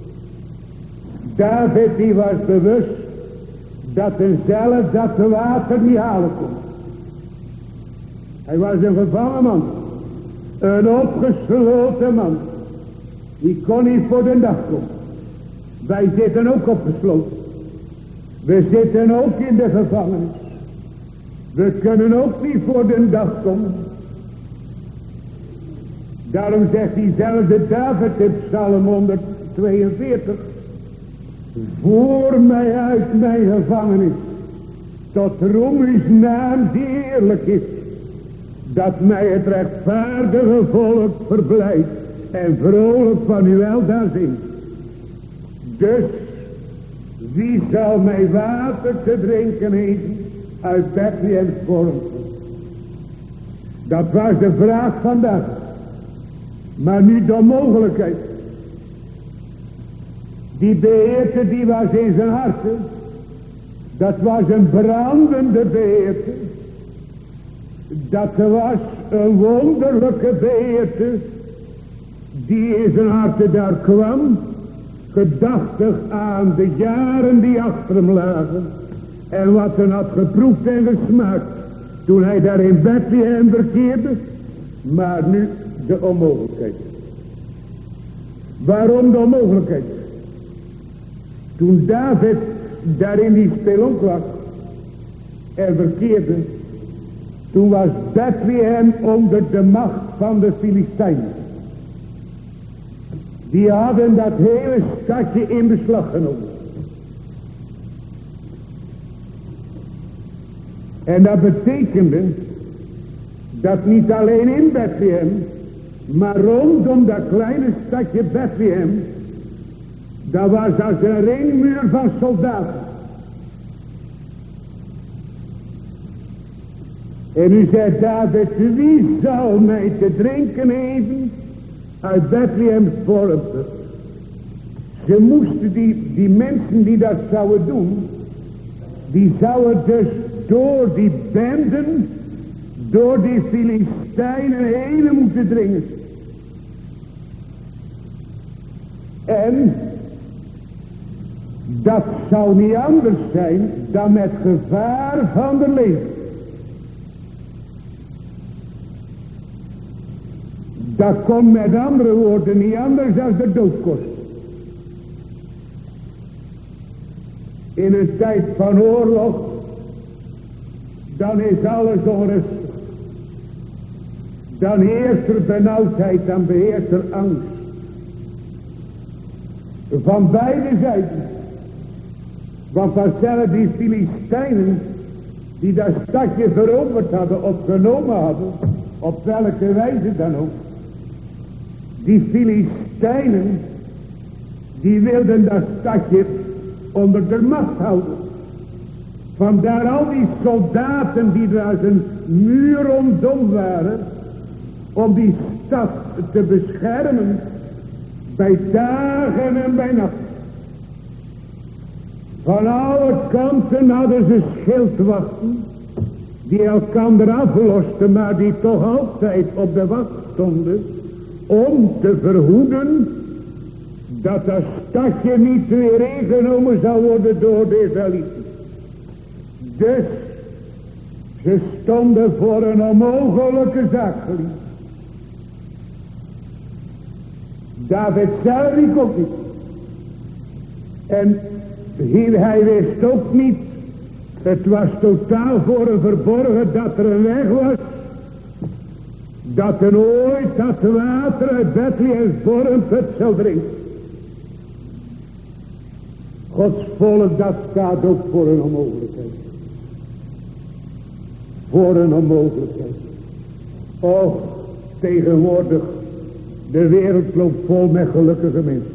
David die was bewust dat hij zelf dat de water niet halen kon. Hij was een gevangen man. Een opgesloten man. Die kon niet voor de dag komen. Wij zitten ook opgesloten. We zitten ook in de gevangenis. We kunnen ook niet voor de dag komen. Daarom zegt diezelfde David in Psalm honderdtweeënveertig. Voor mij uit mijn gevangenis. Tot roem uw naam die heerlijk is. Dat mij het rechtvaardige volk verblijdt. En vrolijk van uw weldaad zingt. Dus wie zal mij water te drinken geven uit Bethlehem vormt? Dat was de vraag vandaag. Maar nu de mogelijkheid. Die beheerte die was in zijn hart. Dat was een brandende beheerte. Dat was een wonderlijke beheerte. Die in zijn hart daar kwam. Gedachtig aan de jaren die achter hem lagen. En wat hij had geproefd en gesmaakt. Toen hij daar in Bethlehem verkeerde. Maar nu de onmogelijkheid. Waarom de onmogelijkheid? Toen David daar in die spelonk lag. En verkeerde. Toen was Bethlehem onder de macht van de Filistijnen. Die hadden dat hele stadje in beslag genomen. En dat betekende dat niet alleen in Bethlehem, maar rondom dat kleine stadje Bethlehem, dat was als een ringmuur van soldaten. En nu zei David, wie zal mij te drinken geven uit Bethlehem vormt het. Ze moesten die, die mensen die dat zouden doen, die zouden dus door die benden, door die Filistijnen heen moeten dringen. En dat zou niet anders zijn dan met gevaar van de leven. Dat kon met andere woorden niet anders dan de dood kosten. In een tijd van oorlog, dan is alles onrustig. Dan heerst er benauwdheid, dan beheerst er angst. Van beide zijden. Want vanzelf die Filistijnen, die dat stadje veroverd hadden of genomen hadden, op welke wijze dan ook. Die Filistijnen, die wilden dat stadje onder de macht houden. Vandaar al die soldaten die er als een muur rondom waren, om die stad te beschermen, bij dagen en bij nacht. Van alle kanten hadden ze schildwachten, die elkander aflosten, maar die toch altijd op de wacht stonden, om te verhoeden dat dat stadje niet weer ingenomen zou worden door de Israëlieten. Dus ze stonden voor een onmogelijke zaak. David zelf die ook niet. En hij wist ook niet Het was totaal voor een verborgen dat er een weg was. Dat er ooit dat water uit Bethlehem's vormput zou drinken. Gods volk, dat staat ook voor een onmogelijkheid. Voor een onmogelijkheid. Och, tegenwoordig, de wereld loopt vol met gelukkige mensen.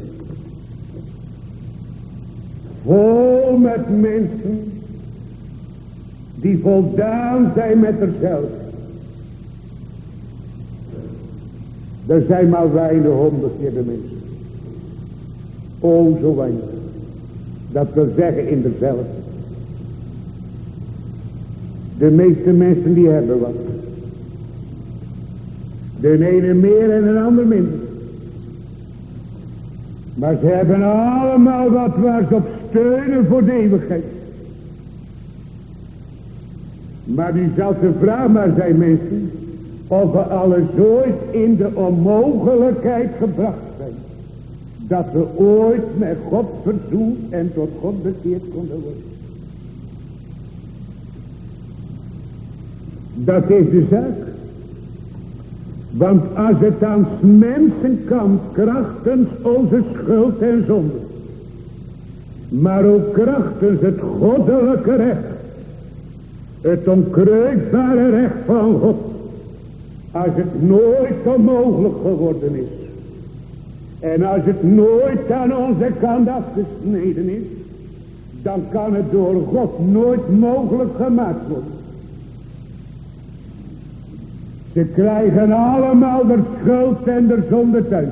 Vol met mensen die voldaan zijn met zichzelf. Er zijn maar weinig omgekeerde mensen. O, zo weinig. Dat wil zeggen in dezelfde. De meeste mensen die hebben wat. De ene meer en de ander minder. Maar ze hebben allemaal wat waar ze op steunen voor de eeuwigheid. Maar u zal de vraag maar zijn, mensen, of we alles ooit in de onmogelijkheid gebracht zijn. Dat we ooit met God verzoend en tot God bekeerd konden worden. Dat is de zaak. Want als het aan mensenkant krachtens onze schuld en zonde, maar ook krachtens het goddelijke recht, het onkreukbare recht van God, als het nooit onmogelijk geworden is, en als het nooit aan onze kant afgesneden is, dan kan het door God nooit mogelijk gemaakt worden. Ze krijgen allemaal de schuld en de zonde thuis.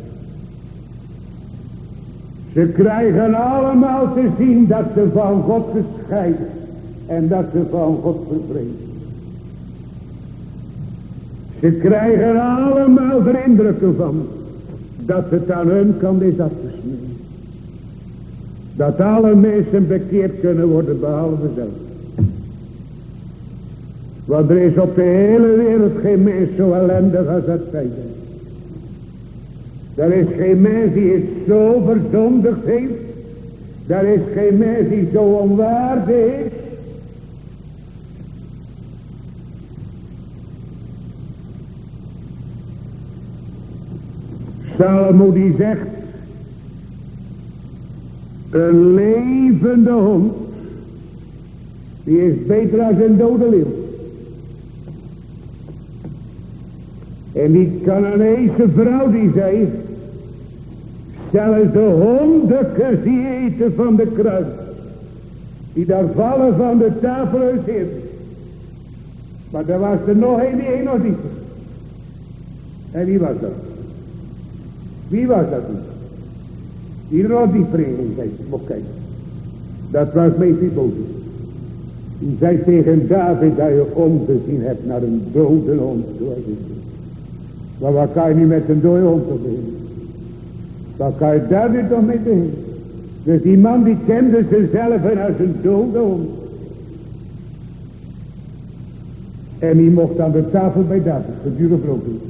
Ze krijgen allemaal te zien dat ze van God gescheiden en dat ze van God vervreemd. Ze krijgen allemaal de indrukken van dat het aan hun kant is afgesneden. Dat alle mensen bekeerd kunnen worden behalve zelf. Want er is op de hele wereld geen mens zo ellendig als dat zij zijn. Er is geen mens die het zo verzondigd heeft. Er is geen mens die zo onwaardig is. Salomo die zegt, een levende hond, die is beter dan een dode leeuw. En niet kan een eze vrouw die zei, zelfs de hondekes die eten van de kruid, die daar vallen van de tafel uit heer. Maar er was er nog een die een nog dieper. En wie was dat? Wie was dat niet? Die er nog dieper in ging, mocht kijken. Dat was Mephibosheth. Die zei tegen David dat je omgezien hebt naar een dode hond zoals ik. Maar wat kan je nu met een dode hond op beginnen? Wat kan je daar nu toch mee beginnen? Dus die man die kende zichzelf als een dode hond. En die mocht aan de tafel bij David gedurende brood doen.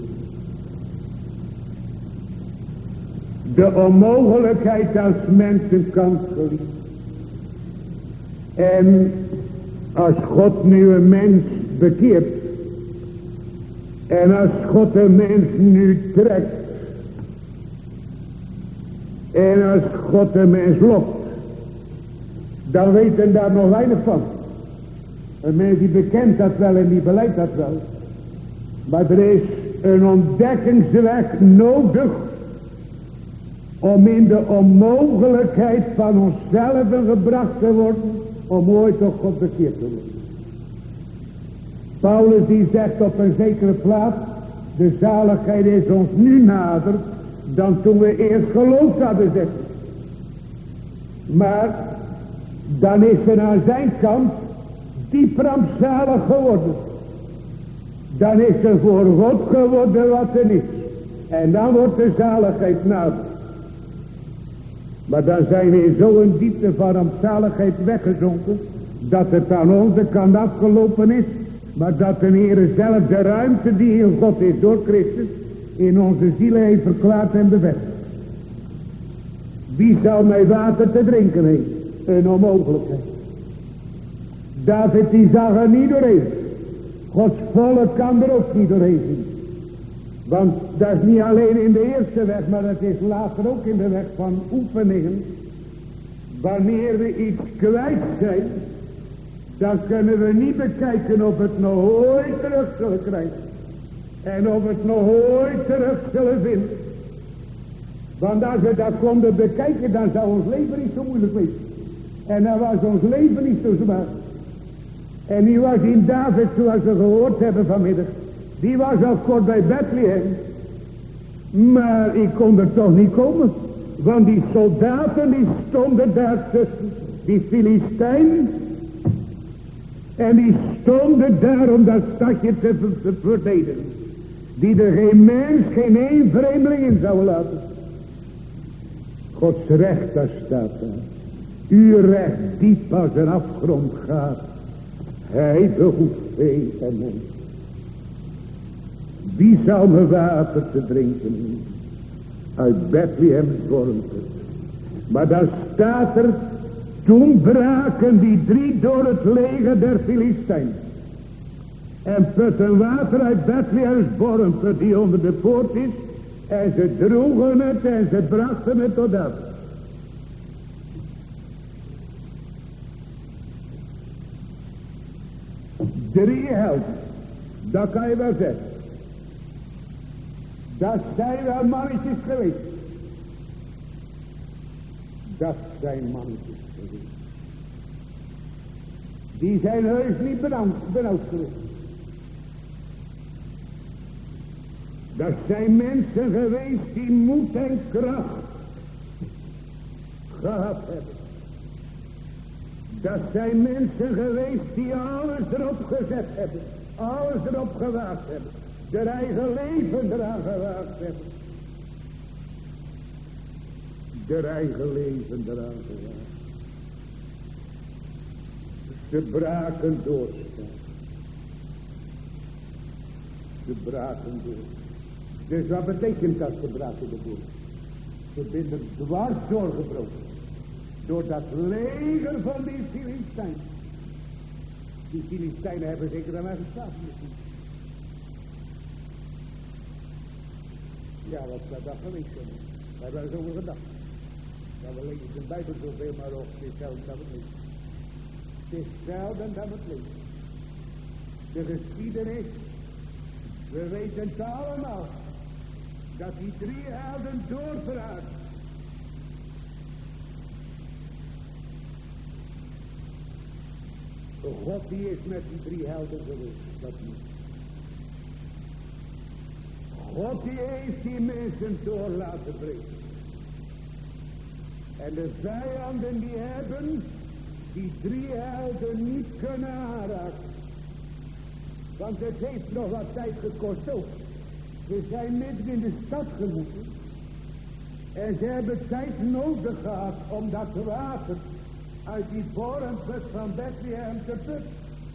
De onmogelijkheid als mensenkant geliefd. En als God nu een mens bekeert. En als God een mens nu trekt. En als God een mens lokt. Dan weten daar nog weinig van. Een mens die bekent dat wel en die beleidt dat wel. Maar er is een ontdekkingsweg nodig. Om in de onmogelijkheid van onszelf gebracht te worden. Om ooit tot God bekeerd te worden. Paulus die zegt op een zekere plaats. De zaligheid is ons nu nader. Dan toen we eerst geloofd hadden, zegt hij. Maar dan is er aan zijn kant diep rampzalig geworden. Dan is er voor God geworden wat er is. En dan wordt de zaligheid nader. Maar dan zijn we in zo'n diepte van rampzaligheid weggezonken. Dat het aan onze kant afgelopen is. Maar dat de Heer zelf de ruimte die in God is door Christus. In onze zielen heeft verklaard en bevestigd. Wie zal mij water te drinken heeft? Een onmogelijkheid. David die zag er niet doorheen. Gods volk kan er ook niet doorheen zien. Want dat is niet alleen in de eerste weg, maar het is later ook in de weg van oefeningen. Wanneer we iets kwijt zijn, dan kunnen we niet bekijken of we het nog ooit terug zullen krijgen. En of we het nog ooit terug zullen vinden. Want als we dat konden bekijken, dan zou ons leven niet zo moeilijk wezen. En dan was ons leven niet zo zwaar. En die was in David, zoals we gehoord hebben vanmiddag. Die was al kort bij Bethlehem. Maar ik kon er toch niet komen. Want die soldaten die stonden daar tussen die Filistijnen. En die stonden daar om dat stadje te, te verdedigen. Die er geen mens, geen één vreemdeling in zou laten. Gods recht, daar staat daar. Uw recht diep als een afgrond gaat. Hij behoeft vee en mond. Wie zou me water te drinken? Uit Bethlehem's bormput. Maar dan staat er. Toen braken die drie door het leger der Filistijnen. En putten water uit Bethlehem's bormput die onder de poort is. En ze droegen het en ze brachten het tot David. Drie helden. Dat kan je wel zeggen. Dat zijn wel mannetjes geweest. Dat zijn mannetjes geweest. Die zijn heus niet benauwd, benauwd geweest. Dat zijn mensen geweest die moed en kracht gehad hebben. Dat zijn mensen geweest die alles erop gezet hebben. Alles erop gewaagd hebben. Der eigen leven eraan gewaagd hebben. Der eigen leven eraan gewaagd. Ze braken door. Ze braken door. Dus wat betekent dat ze braken door? Ze zijn er dwars doorgebroken. Door dat leger van die Filistijnen. Die Filistijnen hebben zeker aan eigen staat misschien. Ja, wat zou dat geweest zijn? We hebben er eens over gedacht. Ja, we lezen de Bijbel zoveel, maar ook het is zelden dat we het lezen. Het is zelden dat we het lezen. De geschiedenis, we weten het allemaal. Dat die drie helden doorvragen. God die is met die drie helden geweest, dat niet. God die heeft die mensen door laten breken. En de vijanden die hebben die drie helden niet kunnen aanraken. Want het heeft nog wat tijd gekost ook. Ze zijn midden in de stad gemoeten. En ze hebben tijd nodig gehad om dat water uit die bormput van Bethlehem te putten.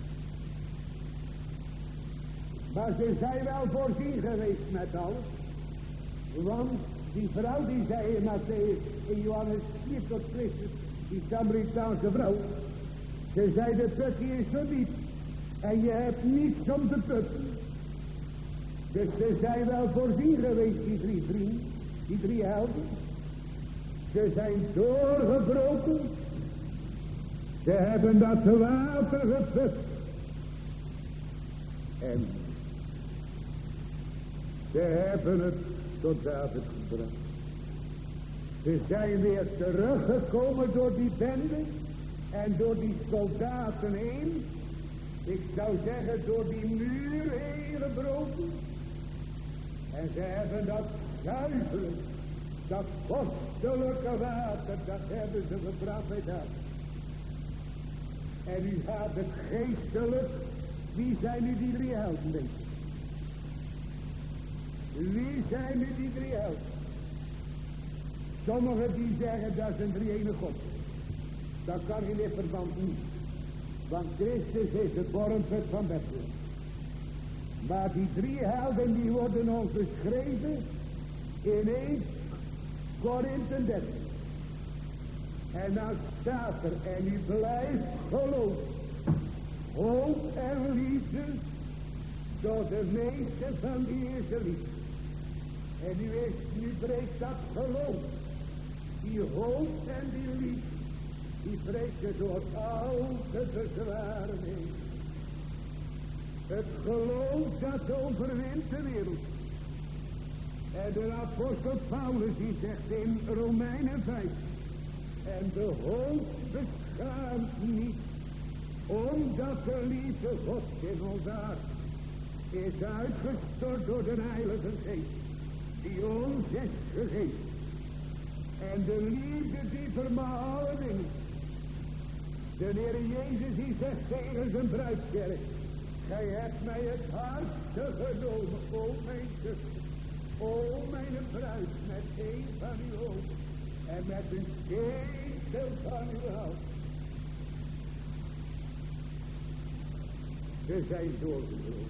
Maar ze zijn wel voorzien geweest met alles. Want die vrouw die zei in Matthäus, in Johannes vier tot Christus, die Samaritaanse vrouw. Ze zei de put die is zo diep. En je hebt niets om te putten. Dus ze zijn wel voorzien geweest, die drie vrienden, die drie helden. Ze zijn doorgebroken. Ze hebben dat water geput. En ze hebben het tot David gebracht. Ze zijn weer teruggekomen door die bende en door die soldaten heen. Ik zou zeggen door die muur heen gebroken. En ze hebben dat zuivere, dat kostelijke water, dat hebben ze gebracht bij David. En u gaat het geestelijk, wie zijn nu die drie helden, denk ik? Wie zijn nu die drie helden? Sommigen die zeggen dat is een drie-ene God. Dat kan in dit verband niet. Want Christus is het bormput van Bethlehem. Maar die drie helden die worden ons beschreven in één Korinthe dertien. En dan staat er, en u blijft geloven hoop en liefde tot de meeste van die eerste liefde. En nu is, nu breekt dat geloof, die hoop en die liefde, die breekt door al te verzwaren heen. Het geloof dat overwint de wereld. En de apostel Paulus die zegt in Romeinen vijf. En de hoop beschaamt niet, omdat de liefde Gods in ons hart is uitgestort door de Heilige Geest, die ons is gegeven. En de liefde die vermag alle dingen. De Heer Jezus die zegt tegen zijn bruidskerk: gij hebt mij het harte genomen, o mijn zuster, o mijn bruid, met een van uw ogen en met een steensel van uw hout. Ze zijn doorgebroken.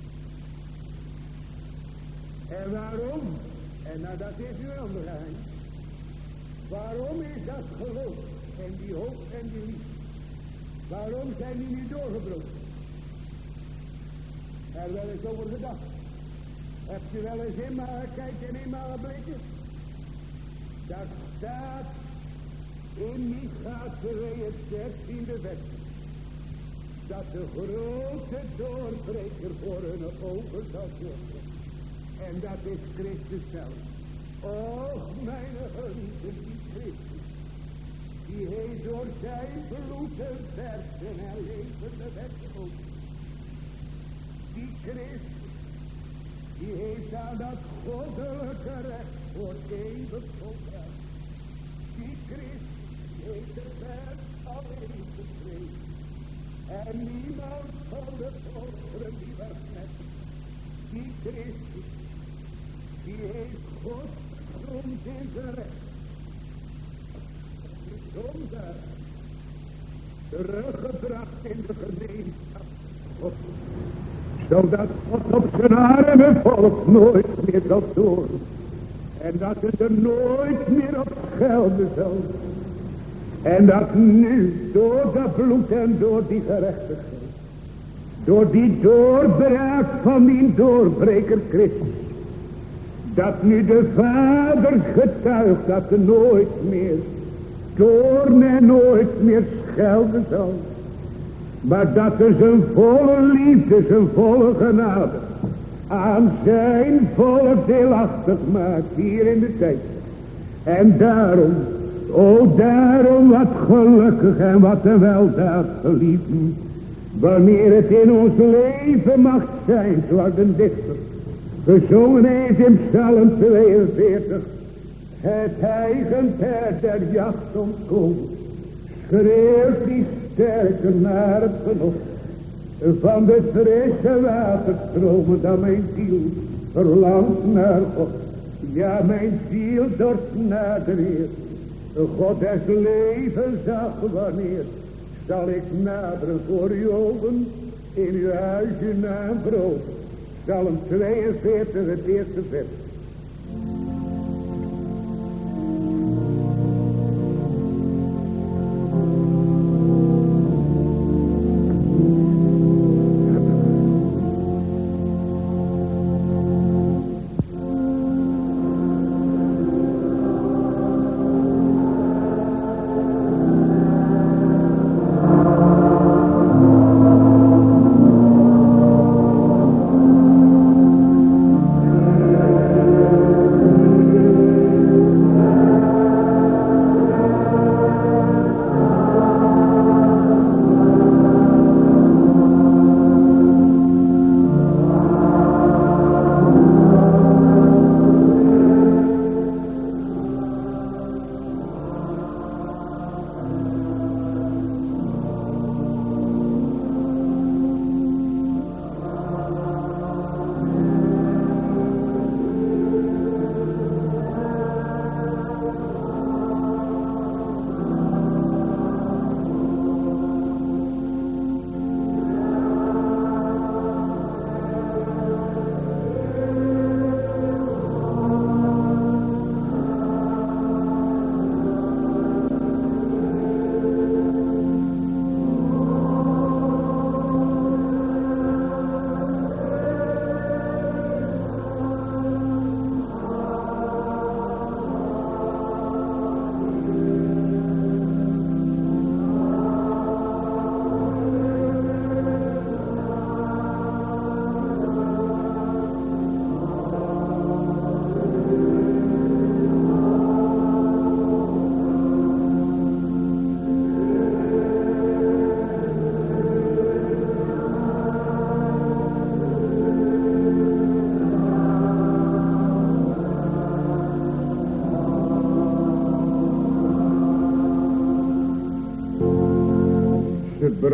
En waarom? En nou, dat is nu een ander geheim. Waarom is dat geloof en die hoop en die liefde? Waarom zijn die nu doorgebroken? Er wel eens over gedacht. Heb je wel eens in maar kijken en in maar blikken? Dat staat in Micha twee dertiende vers. Dat de grote doorbreker voor hun ogen zal worden. En dat is Christus zelf. Och, mijn geliefde, die Christus, die heeft door zijn bloed een vers en herlevende wet ook. Die Christus, die heeft aan dat goddelijke recht voor eeuwig volbracht. Die Christus heeft de wet alleen gekregen. En niemand van de volkeren die was met die Christus, die heeft God soms in zijn recht. Die zondaar teruggebracht in de gemeenschap God. Zodat God op zijn arme volk nooit meer zal toornen. En dat het er nooit meer op schelden zal. En dat nu door dat bloed en door die gerechtigheid. Door die doorbraak van die doorbreker Christus. Dat nu de Vader getuigt dat er nooit meer toorn en nooit meer schelden zal. Maar dat er zijn volle liefde, zijn volle genade aan zijn volk deelachtig maakt hier in de tijd. En daarom, o daarom wat gelukkig en wat een weldaad geliefden. Wanneer het in ons leven mag zijn, zoals een dichter gezongen heeft in Psalm tweeënveertig. Het eigen paard der jacht ontkomen, schreeuwt die sterker naar het genot van de frisse waterstromen, dat mijn ziel verlangt naar God. Ja, mijn ziel dorst naar de Heer. God des levens zag, wanneer zal ik naderen voor uw ogen, in uw huis uw naam verhogen. Psalm tweeënveertig, het eerste vers.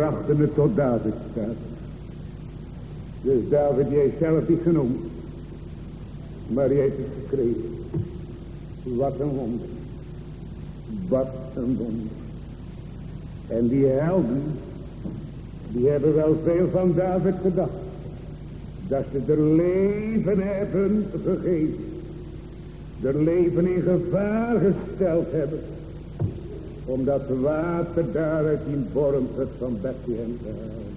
brachten het tot David staat. Dus David, die heeft zelf niet genoemd. Maar hij heeft het gekregen. Wat een wonder. Wat een wonder. En die helden, die hebben wel veel van David gedacht. Dat ze er leven hebben gegeven. Er leven in gevaar gesteld hebben. Om dat water daar uit die bormhut van Bethlehem te halen.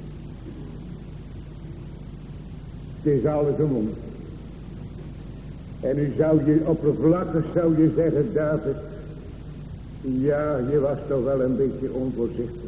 Het is alles een wonder. En nu zou je oppervlakkig zou je zeggen, David, ja, je was toch wel een beetje onvoorzichtig.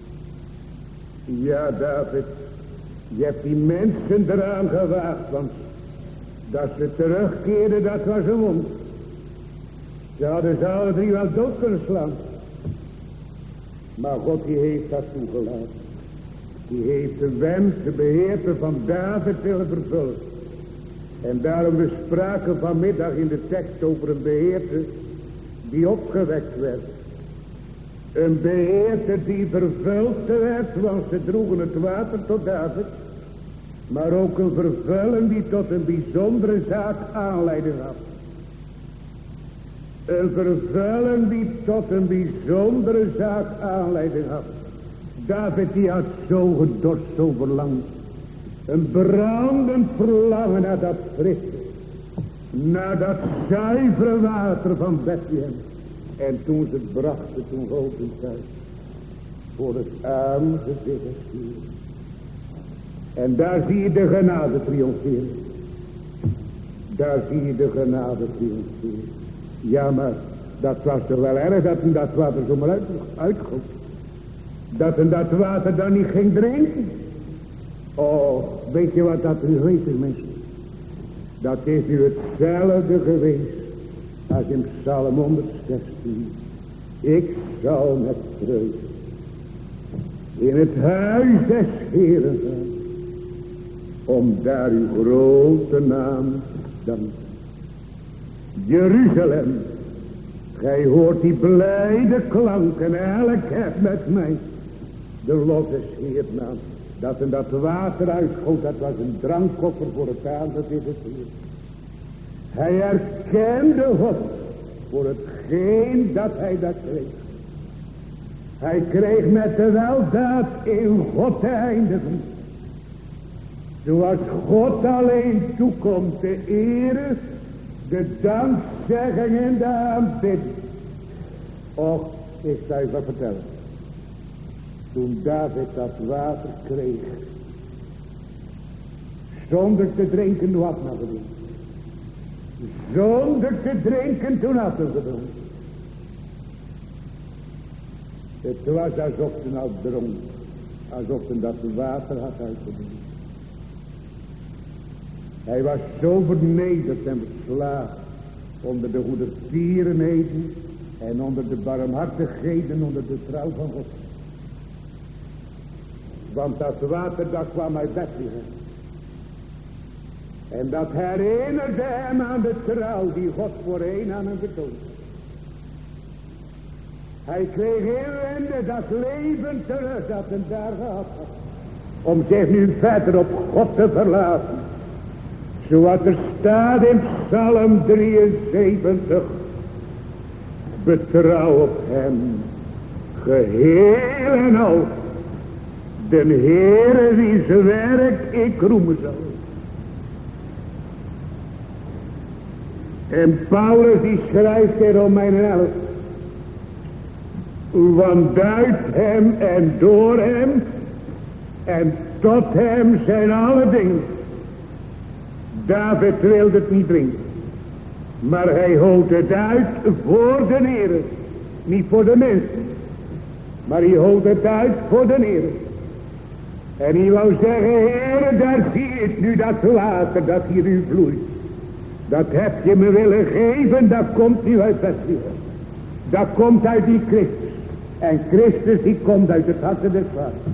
Ja, David, je hebt die mensen eraan gewaagd, want dat ze terugkeerden, dat was een wonder. Ze hadden ze alle drie wel dood kunnen slaan. Maar God die heeft dat toegelaten. Die heeft de wens, de beheerte van David willen vervullen. En daarom we spraken vanmiddag in de tekst over een beheerte die opgewekt werd. Een beheerte die vervuld werd, want ze droegen het water tot David. Maar ook een vervulling die tot een bijzondere zaak aanleiding had. Een vervulling die tot een bijzondere zaak aanleiding had. David die had zo gedorst, zo verlangd. Een brandend verlangen naar dat frisse, naar dat zuivere water van Bethlehem. En toen ze het brachten, toen opend zij voor het aangezicht des Heeren. En daar zie je de genade triomferen. Daar zie je de genade triomferen. Ja, maar dat was toch wel erg dat hem dat water zomaar uit, uitgoot. Dat hem dat water dan niet ging drinken. Oh, weet je wat dat u weet is, mensen? Dat is u hetzelfde geweest als in Psalm honderdzestien. Ik zal met vreugde in het huis des Heeren gaan, om daar uw grote naam te danken. Jeruzalem, gij hoort die blijde klanken, elk hebt met mij de lof des Heeren naam. Dat en dat water uitgoot, dat was een drankkoffer voor het aangezicht des Heeren. Hij erkende God voor hetgeen dat hij dat kreeg. Hij kreeg met de weldaad in God te eindigen. Zoals God alleen toekomt, de ere, de dankzegging en de aanbidding. Och, ik zal je wat vertellen. Toen David dat water kreeg, zonder te drinken, toen had hij gedaan. Zonder te drinken, toen had hij gedaan. Het was alsof hij nou dronk, alsof hij dat water had uitgedronken. Hij was zo vernederd en verslagen onder de goedertierenheden en onder de barmhartigheden, onder de trouw van God. Want dat water, dat kwam uit Bethlehem. En dat herinnerde hem aan de trouw die God voorheen aan hem betoond. Hij kreeg inwendig dat leven terug dat hem daar gehad had. Om zich nu verder op God te verlaten. Zoals er staat in Psalm drieënzeventig. Betrouw op hem. Geheel en al. De Heere die zijn werk ik roemen zal. En Paulus die schrijft in Romeinen elf. Want uit hem en door hem en tot hem zijn alle dingen. David wilde het niet drinken. Maar hij houdt het uit voor de Heere. Niet voor de mensen. Maar hij houdt het uit voor de Heere. En hij wou zeggen, Heere, daar zie ik nu dat water dat hier u vloeit. Dat heb je me willen geven, dat komt nu uit Bethlehem. Dat komt uit die Christus. En Christus die komt uit het hart des Vaders.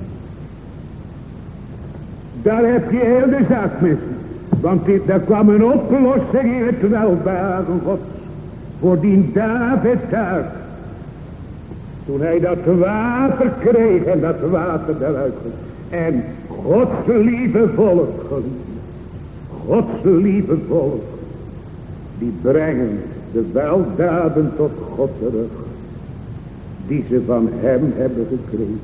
Daar heb je heel de zaak, mensen. Want dit, daar kwam een oplossing in het welbehagen Gods. Voor die David daar. Toen hij dat water kreeg en dat water eruit ging. En Gods lieve volk, Gods lieve volk, die brengen de weldaden tot God terug, die ze van hem hebben gekregen.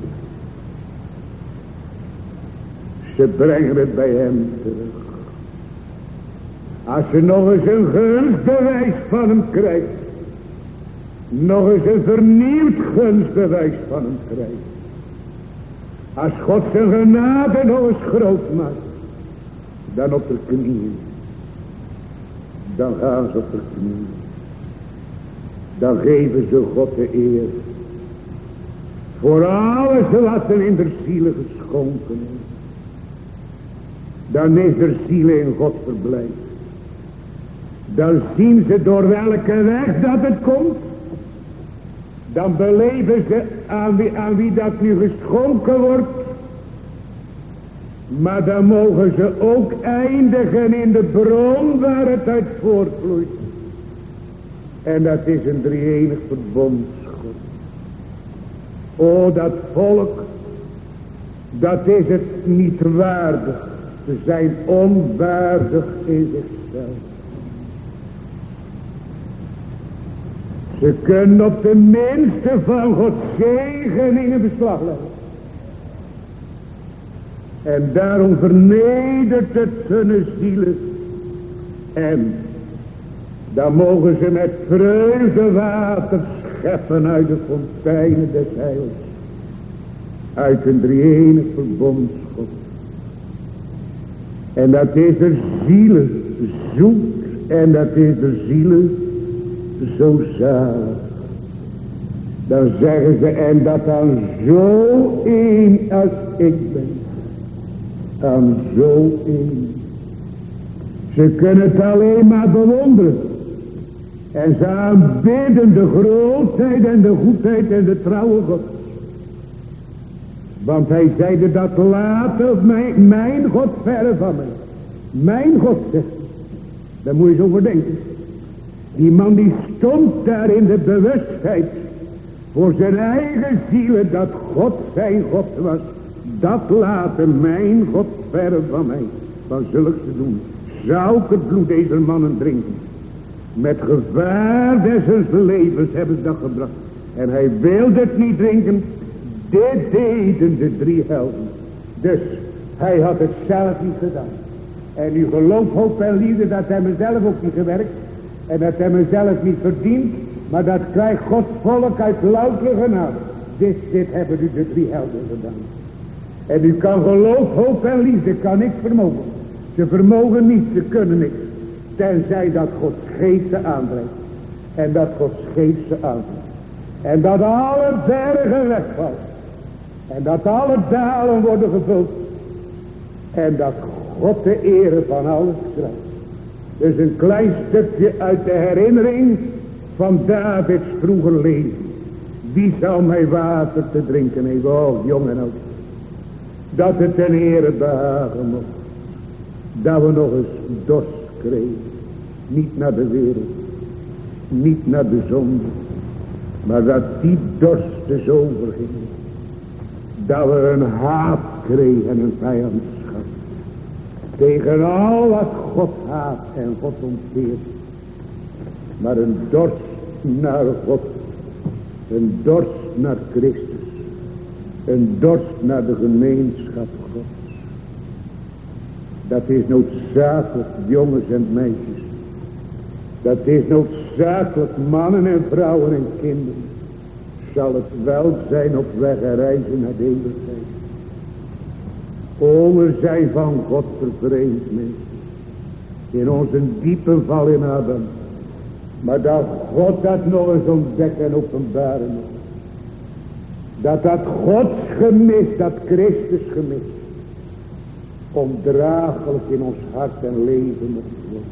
Ze brengen het bij hem terug. Als je nog eens een gunstbewijs van hem krijgt, nog eens een vernieuwd gunstbewijs van hem krijgt. Als God zijn genade nog eens groot maakt, dan op de knieën. Dan gaan ze op de knieën. Dan geven ze God de eer. Voor alles wat er in de zielen geschonken is. Dan is er zielen in God verblijf. Dan zien ze door welke weg dat het komt. Dan beleven ze aan wie, aan wie dat nu geschonken wordt. Maar dan mogen ze ook eindigen in de bron waar het uit voortvloeit. En dat is een drie-enig verbondsgod. O, dat volk, dat is het niet waardig. Ze zijn onwaardig in zichzelf. Ze kunnen op de minste van Gods zegeningen beslag leggen. En daarom vernedert het hun zielen. En dan mogen ze met vreugde water scheppen uit de fonteinen des heils. Uit een drie-enig verbondsgod. En dat is er zielen zoet. En dat is er zielen zo zalig. Dan zeggen ze, en dat aan zo een als ik ben. Aan zo een. Ze kunnen het alleen maar bewonderen. En ze aanbidden de grootheid en de goedheid en de trouwe God. Want hij zeide dat later mijn, mijn God verre van mij. Mijn God zegt. Daar moet je zo over denken. Die man die stond daar in de bewustheid. Voor zijn eigen zielen dat God zijn God was. Dat later mijn God verre van mij. Van zulks te doen. Zou ik het bloed deze mannen drinken. Met gevaar des levens hebben ze dat gebracht. En hij wilde het niet drinken. Dit deden de drie helden. Dus hij had het zelf niet gedaan. En u geloof, hoop en liefde dat hij mezelf ook niet gewerkt. En dat hij mezelf niet verdient. Maar dat krijgt Gods volk uit loutere genade. Dit, dit hebben u de drie helden gedaan. En u kan geloof, hoop en liefde kan niks vermogen. Ze vermogen niets, ze kunnen niks. Tenzij dat Gods geest ze aandrijft. En dat Gods geest ze aandrijft. En dat alle bergen wegvallen. En dat alle dalen worden gevuld. En dat God de ere van alles krijgt. Dus een klein stukje uit de herinnering van Davids vroeger leven. Wie zal mij water te drinken geven? Oh, jong en oud. Dat het ten ere behagen mocht. Dat we nog eens dorst kregen. Niet naar de wereld. Niet naar de zonde. Maar dat die dorst dus overging. Dat we een haat kregen en een vijandschap. Tegen al wat God haat en God onteert. Maar een dorst naar God. Een dorst naar Christus. Een dorst naar de gemeenschap Gods. Dat is noodzakelijk, jongens en meisjes. Dat is noodzakelijk, mannen en vrouwen en kinderen. Zal het wel zijn op weg en reizen naar de eeuwigheid. O, we zijn van God vervreemd, mensen. In onze diepe val in Adam. Maar dat God dat nog eens ontdekt en openbaren moet. Dat dat Gods gemis, dat Christus gemis. Ondraaglijk in ons hart en leven moet worden.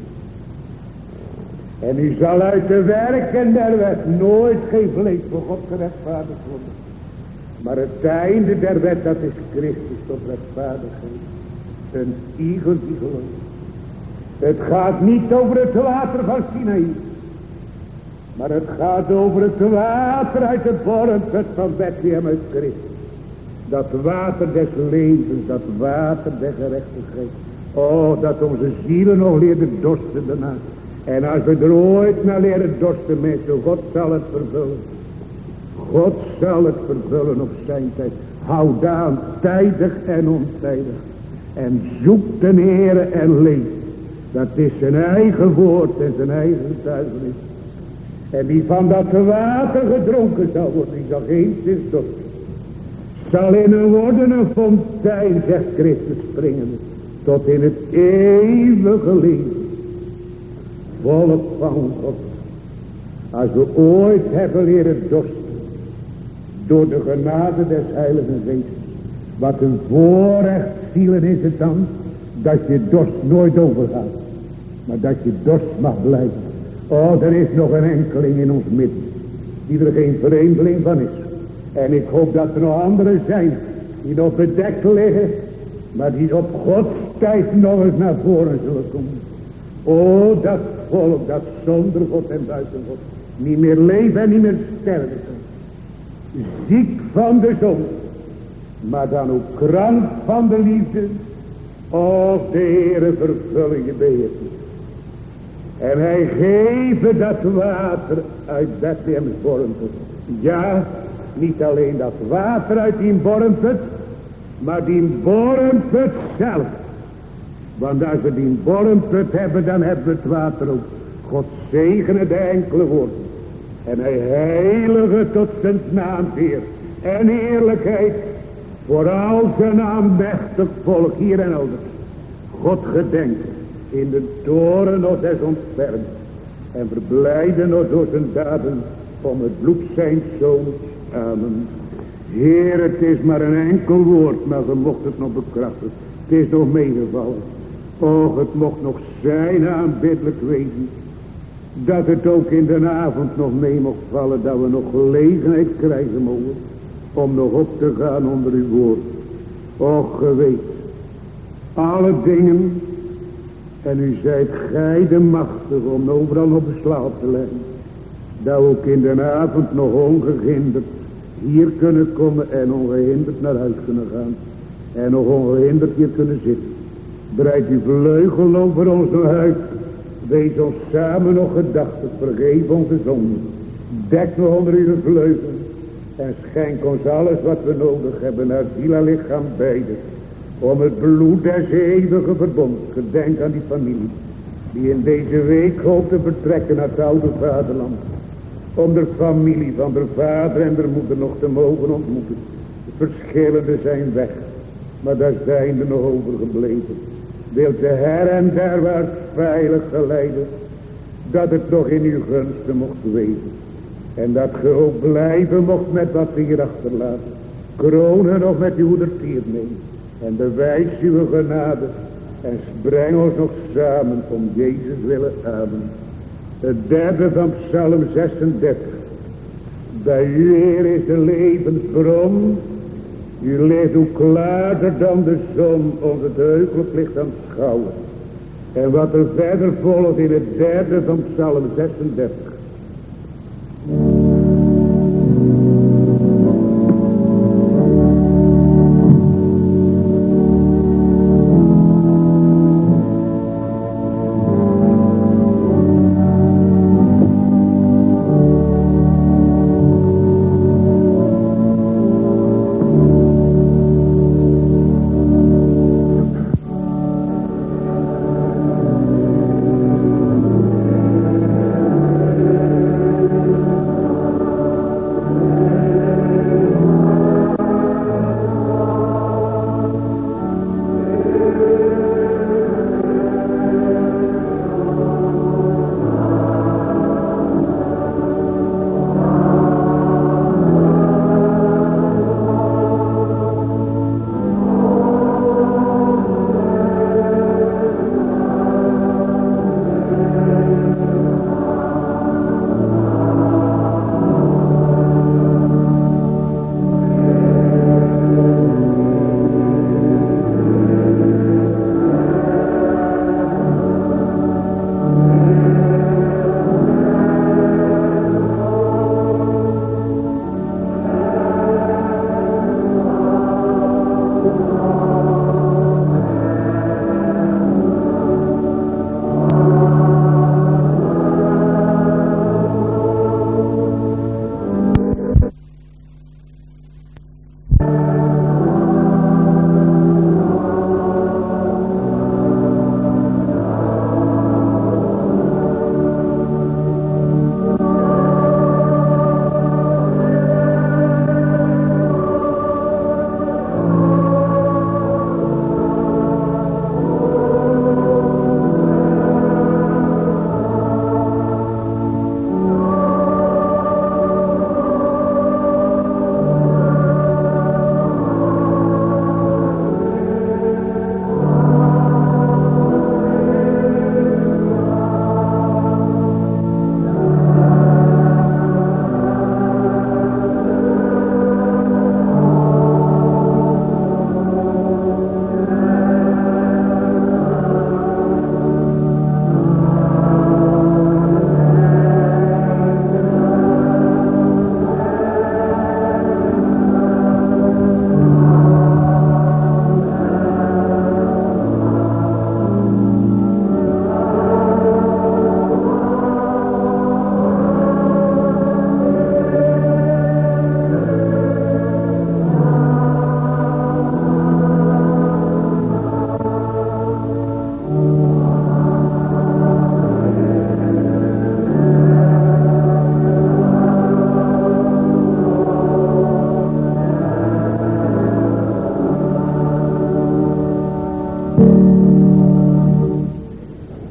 En u zal uit de werken der wet nooit geen vlees voor God gerechtvaardigd worden. Maar het einde der wet, dat is Christus tot rechtvaardigheid. Een igel die gelooft. Het gaat niet over het water van Sinaï. Maar het gaat over het water uit de bormput van Bethlehem uit Christus. Dat water des levens, dat water der gerechtigheid. Oh, dat onze zielen nog leren dorsten daarna. En als we er ooit naar leren dorsten, mensen, God zal het vervullen. God zal het vervullen op zijn tijd. Houd aan, tijdig en ontijdig. En zoek de Heere en leef. Dat is zijn eigen woord en zijn eigen getuigenis. En die van dat water gedronken zal worden, die zal geen zins dorsten. Zal in een worden een fontein, zegt Christus springen, tot in het eeuwige leven. Volk van God. Als we ooit hebben leren dorsten, door de genade des Heiligen Geestes. Wat een voorrecht, zielen, is het dan, dat je dorst nooit overgaat. Maar dat je dorst mag blijven. Oh, er is nog een enkeling in ons midden, die er geen vreemdeling van is. En ik hoop dat er nog anderen zijn, die nog bedekt liggen, maar die op Gods tijd nog eens naar voren zullen komen. Oh, dat volk dat zonder God en buiten God niet meer leven en niet meer sterven kan. Ziek van de zon, maar dan ook krank van de liefde. Och, de Heere vervullen je beheersen. En hij geeft dat water uit Bethlehem's bormput. Ja, niet alleen dat water uit die bormput, maar die bormput zelf. Want als we die bormput hebben, dan hebben we het water ook. God zegene de enkele woorden. En hij heilige tot zijn naam eer en heerlijkheid voor al zijn aanmächtig volk hier en elders. God gedenken in de toren nog des ontfermd en verblijden nog door zijn daden om het bloed zijn zoons. Amen. Heer, het is maar een enkel woord, maar we mocht het nog bekrachtigen. Het is nog meegevallen. Och, het mocht nog zijn aanbiddelijk wezen. Dat het ook in de avond nog mee mocht vallen, dat we nog gelegenheid krijgen mogen om nog op te gaan onder uw woord. Och, ge weet, alle dingen, en u zijt gij de machtig om overal op beslag te leggen, dat we ook in de avond nog ongehinderd hier kunnen komen en ongehinderd naar huis kunnen gaan en nog ongehinderd hier kunnen zitten. Breid uw vleugel over ons nog uit. Wees ons samen nog gedachtig, vergeef onze zonden. Dek me onder uw vleugel. En schenk ons alles wat we nodig hebben, naar ziel en lichaam beide. Om het bloed des eeuwige verbonds. Gedenk aan die familie, die in deze week hoopt te vertrekken naar het oude vaderland. Om de familie van de vader en de moeder nog te mogen ontmoeten. De verschillende zijn weg, maar daar zijn er nog overgebleven. Wilt de her en derwaarts veilig geleiden, dat het nog in uw gunsten mocht wezen. En dat ge ook blijven mocht met wat we hier achterlaten. Kronen nog met uw hoedertier nemen. En bewijs uw genade. En breng ons nog samen om Jezus willen. Amen. Het derde van Psalm zesendertig. Bij u, Heer, is de levensbron. U leeft hoe klaarder dan de zon ons het heugelijk licht aanschouwen. En wat er verder volgt in het derde van Psalm zesendertig.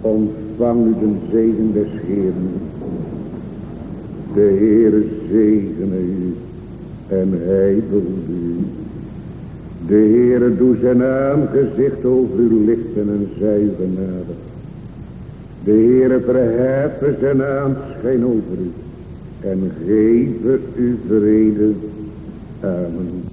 Ontvang u de zegen des Heeren. De Heere zegene u en hij behoede u. De Heere doe zijn aangezicht over u lichten en zij genade. De Heere verheffen zijn aanschijn over u en geven u vrede. Amen.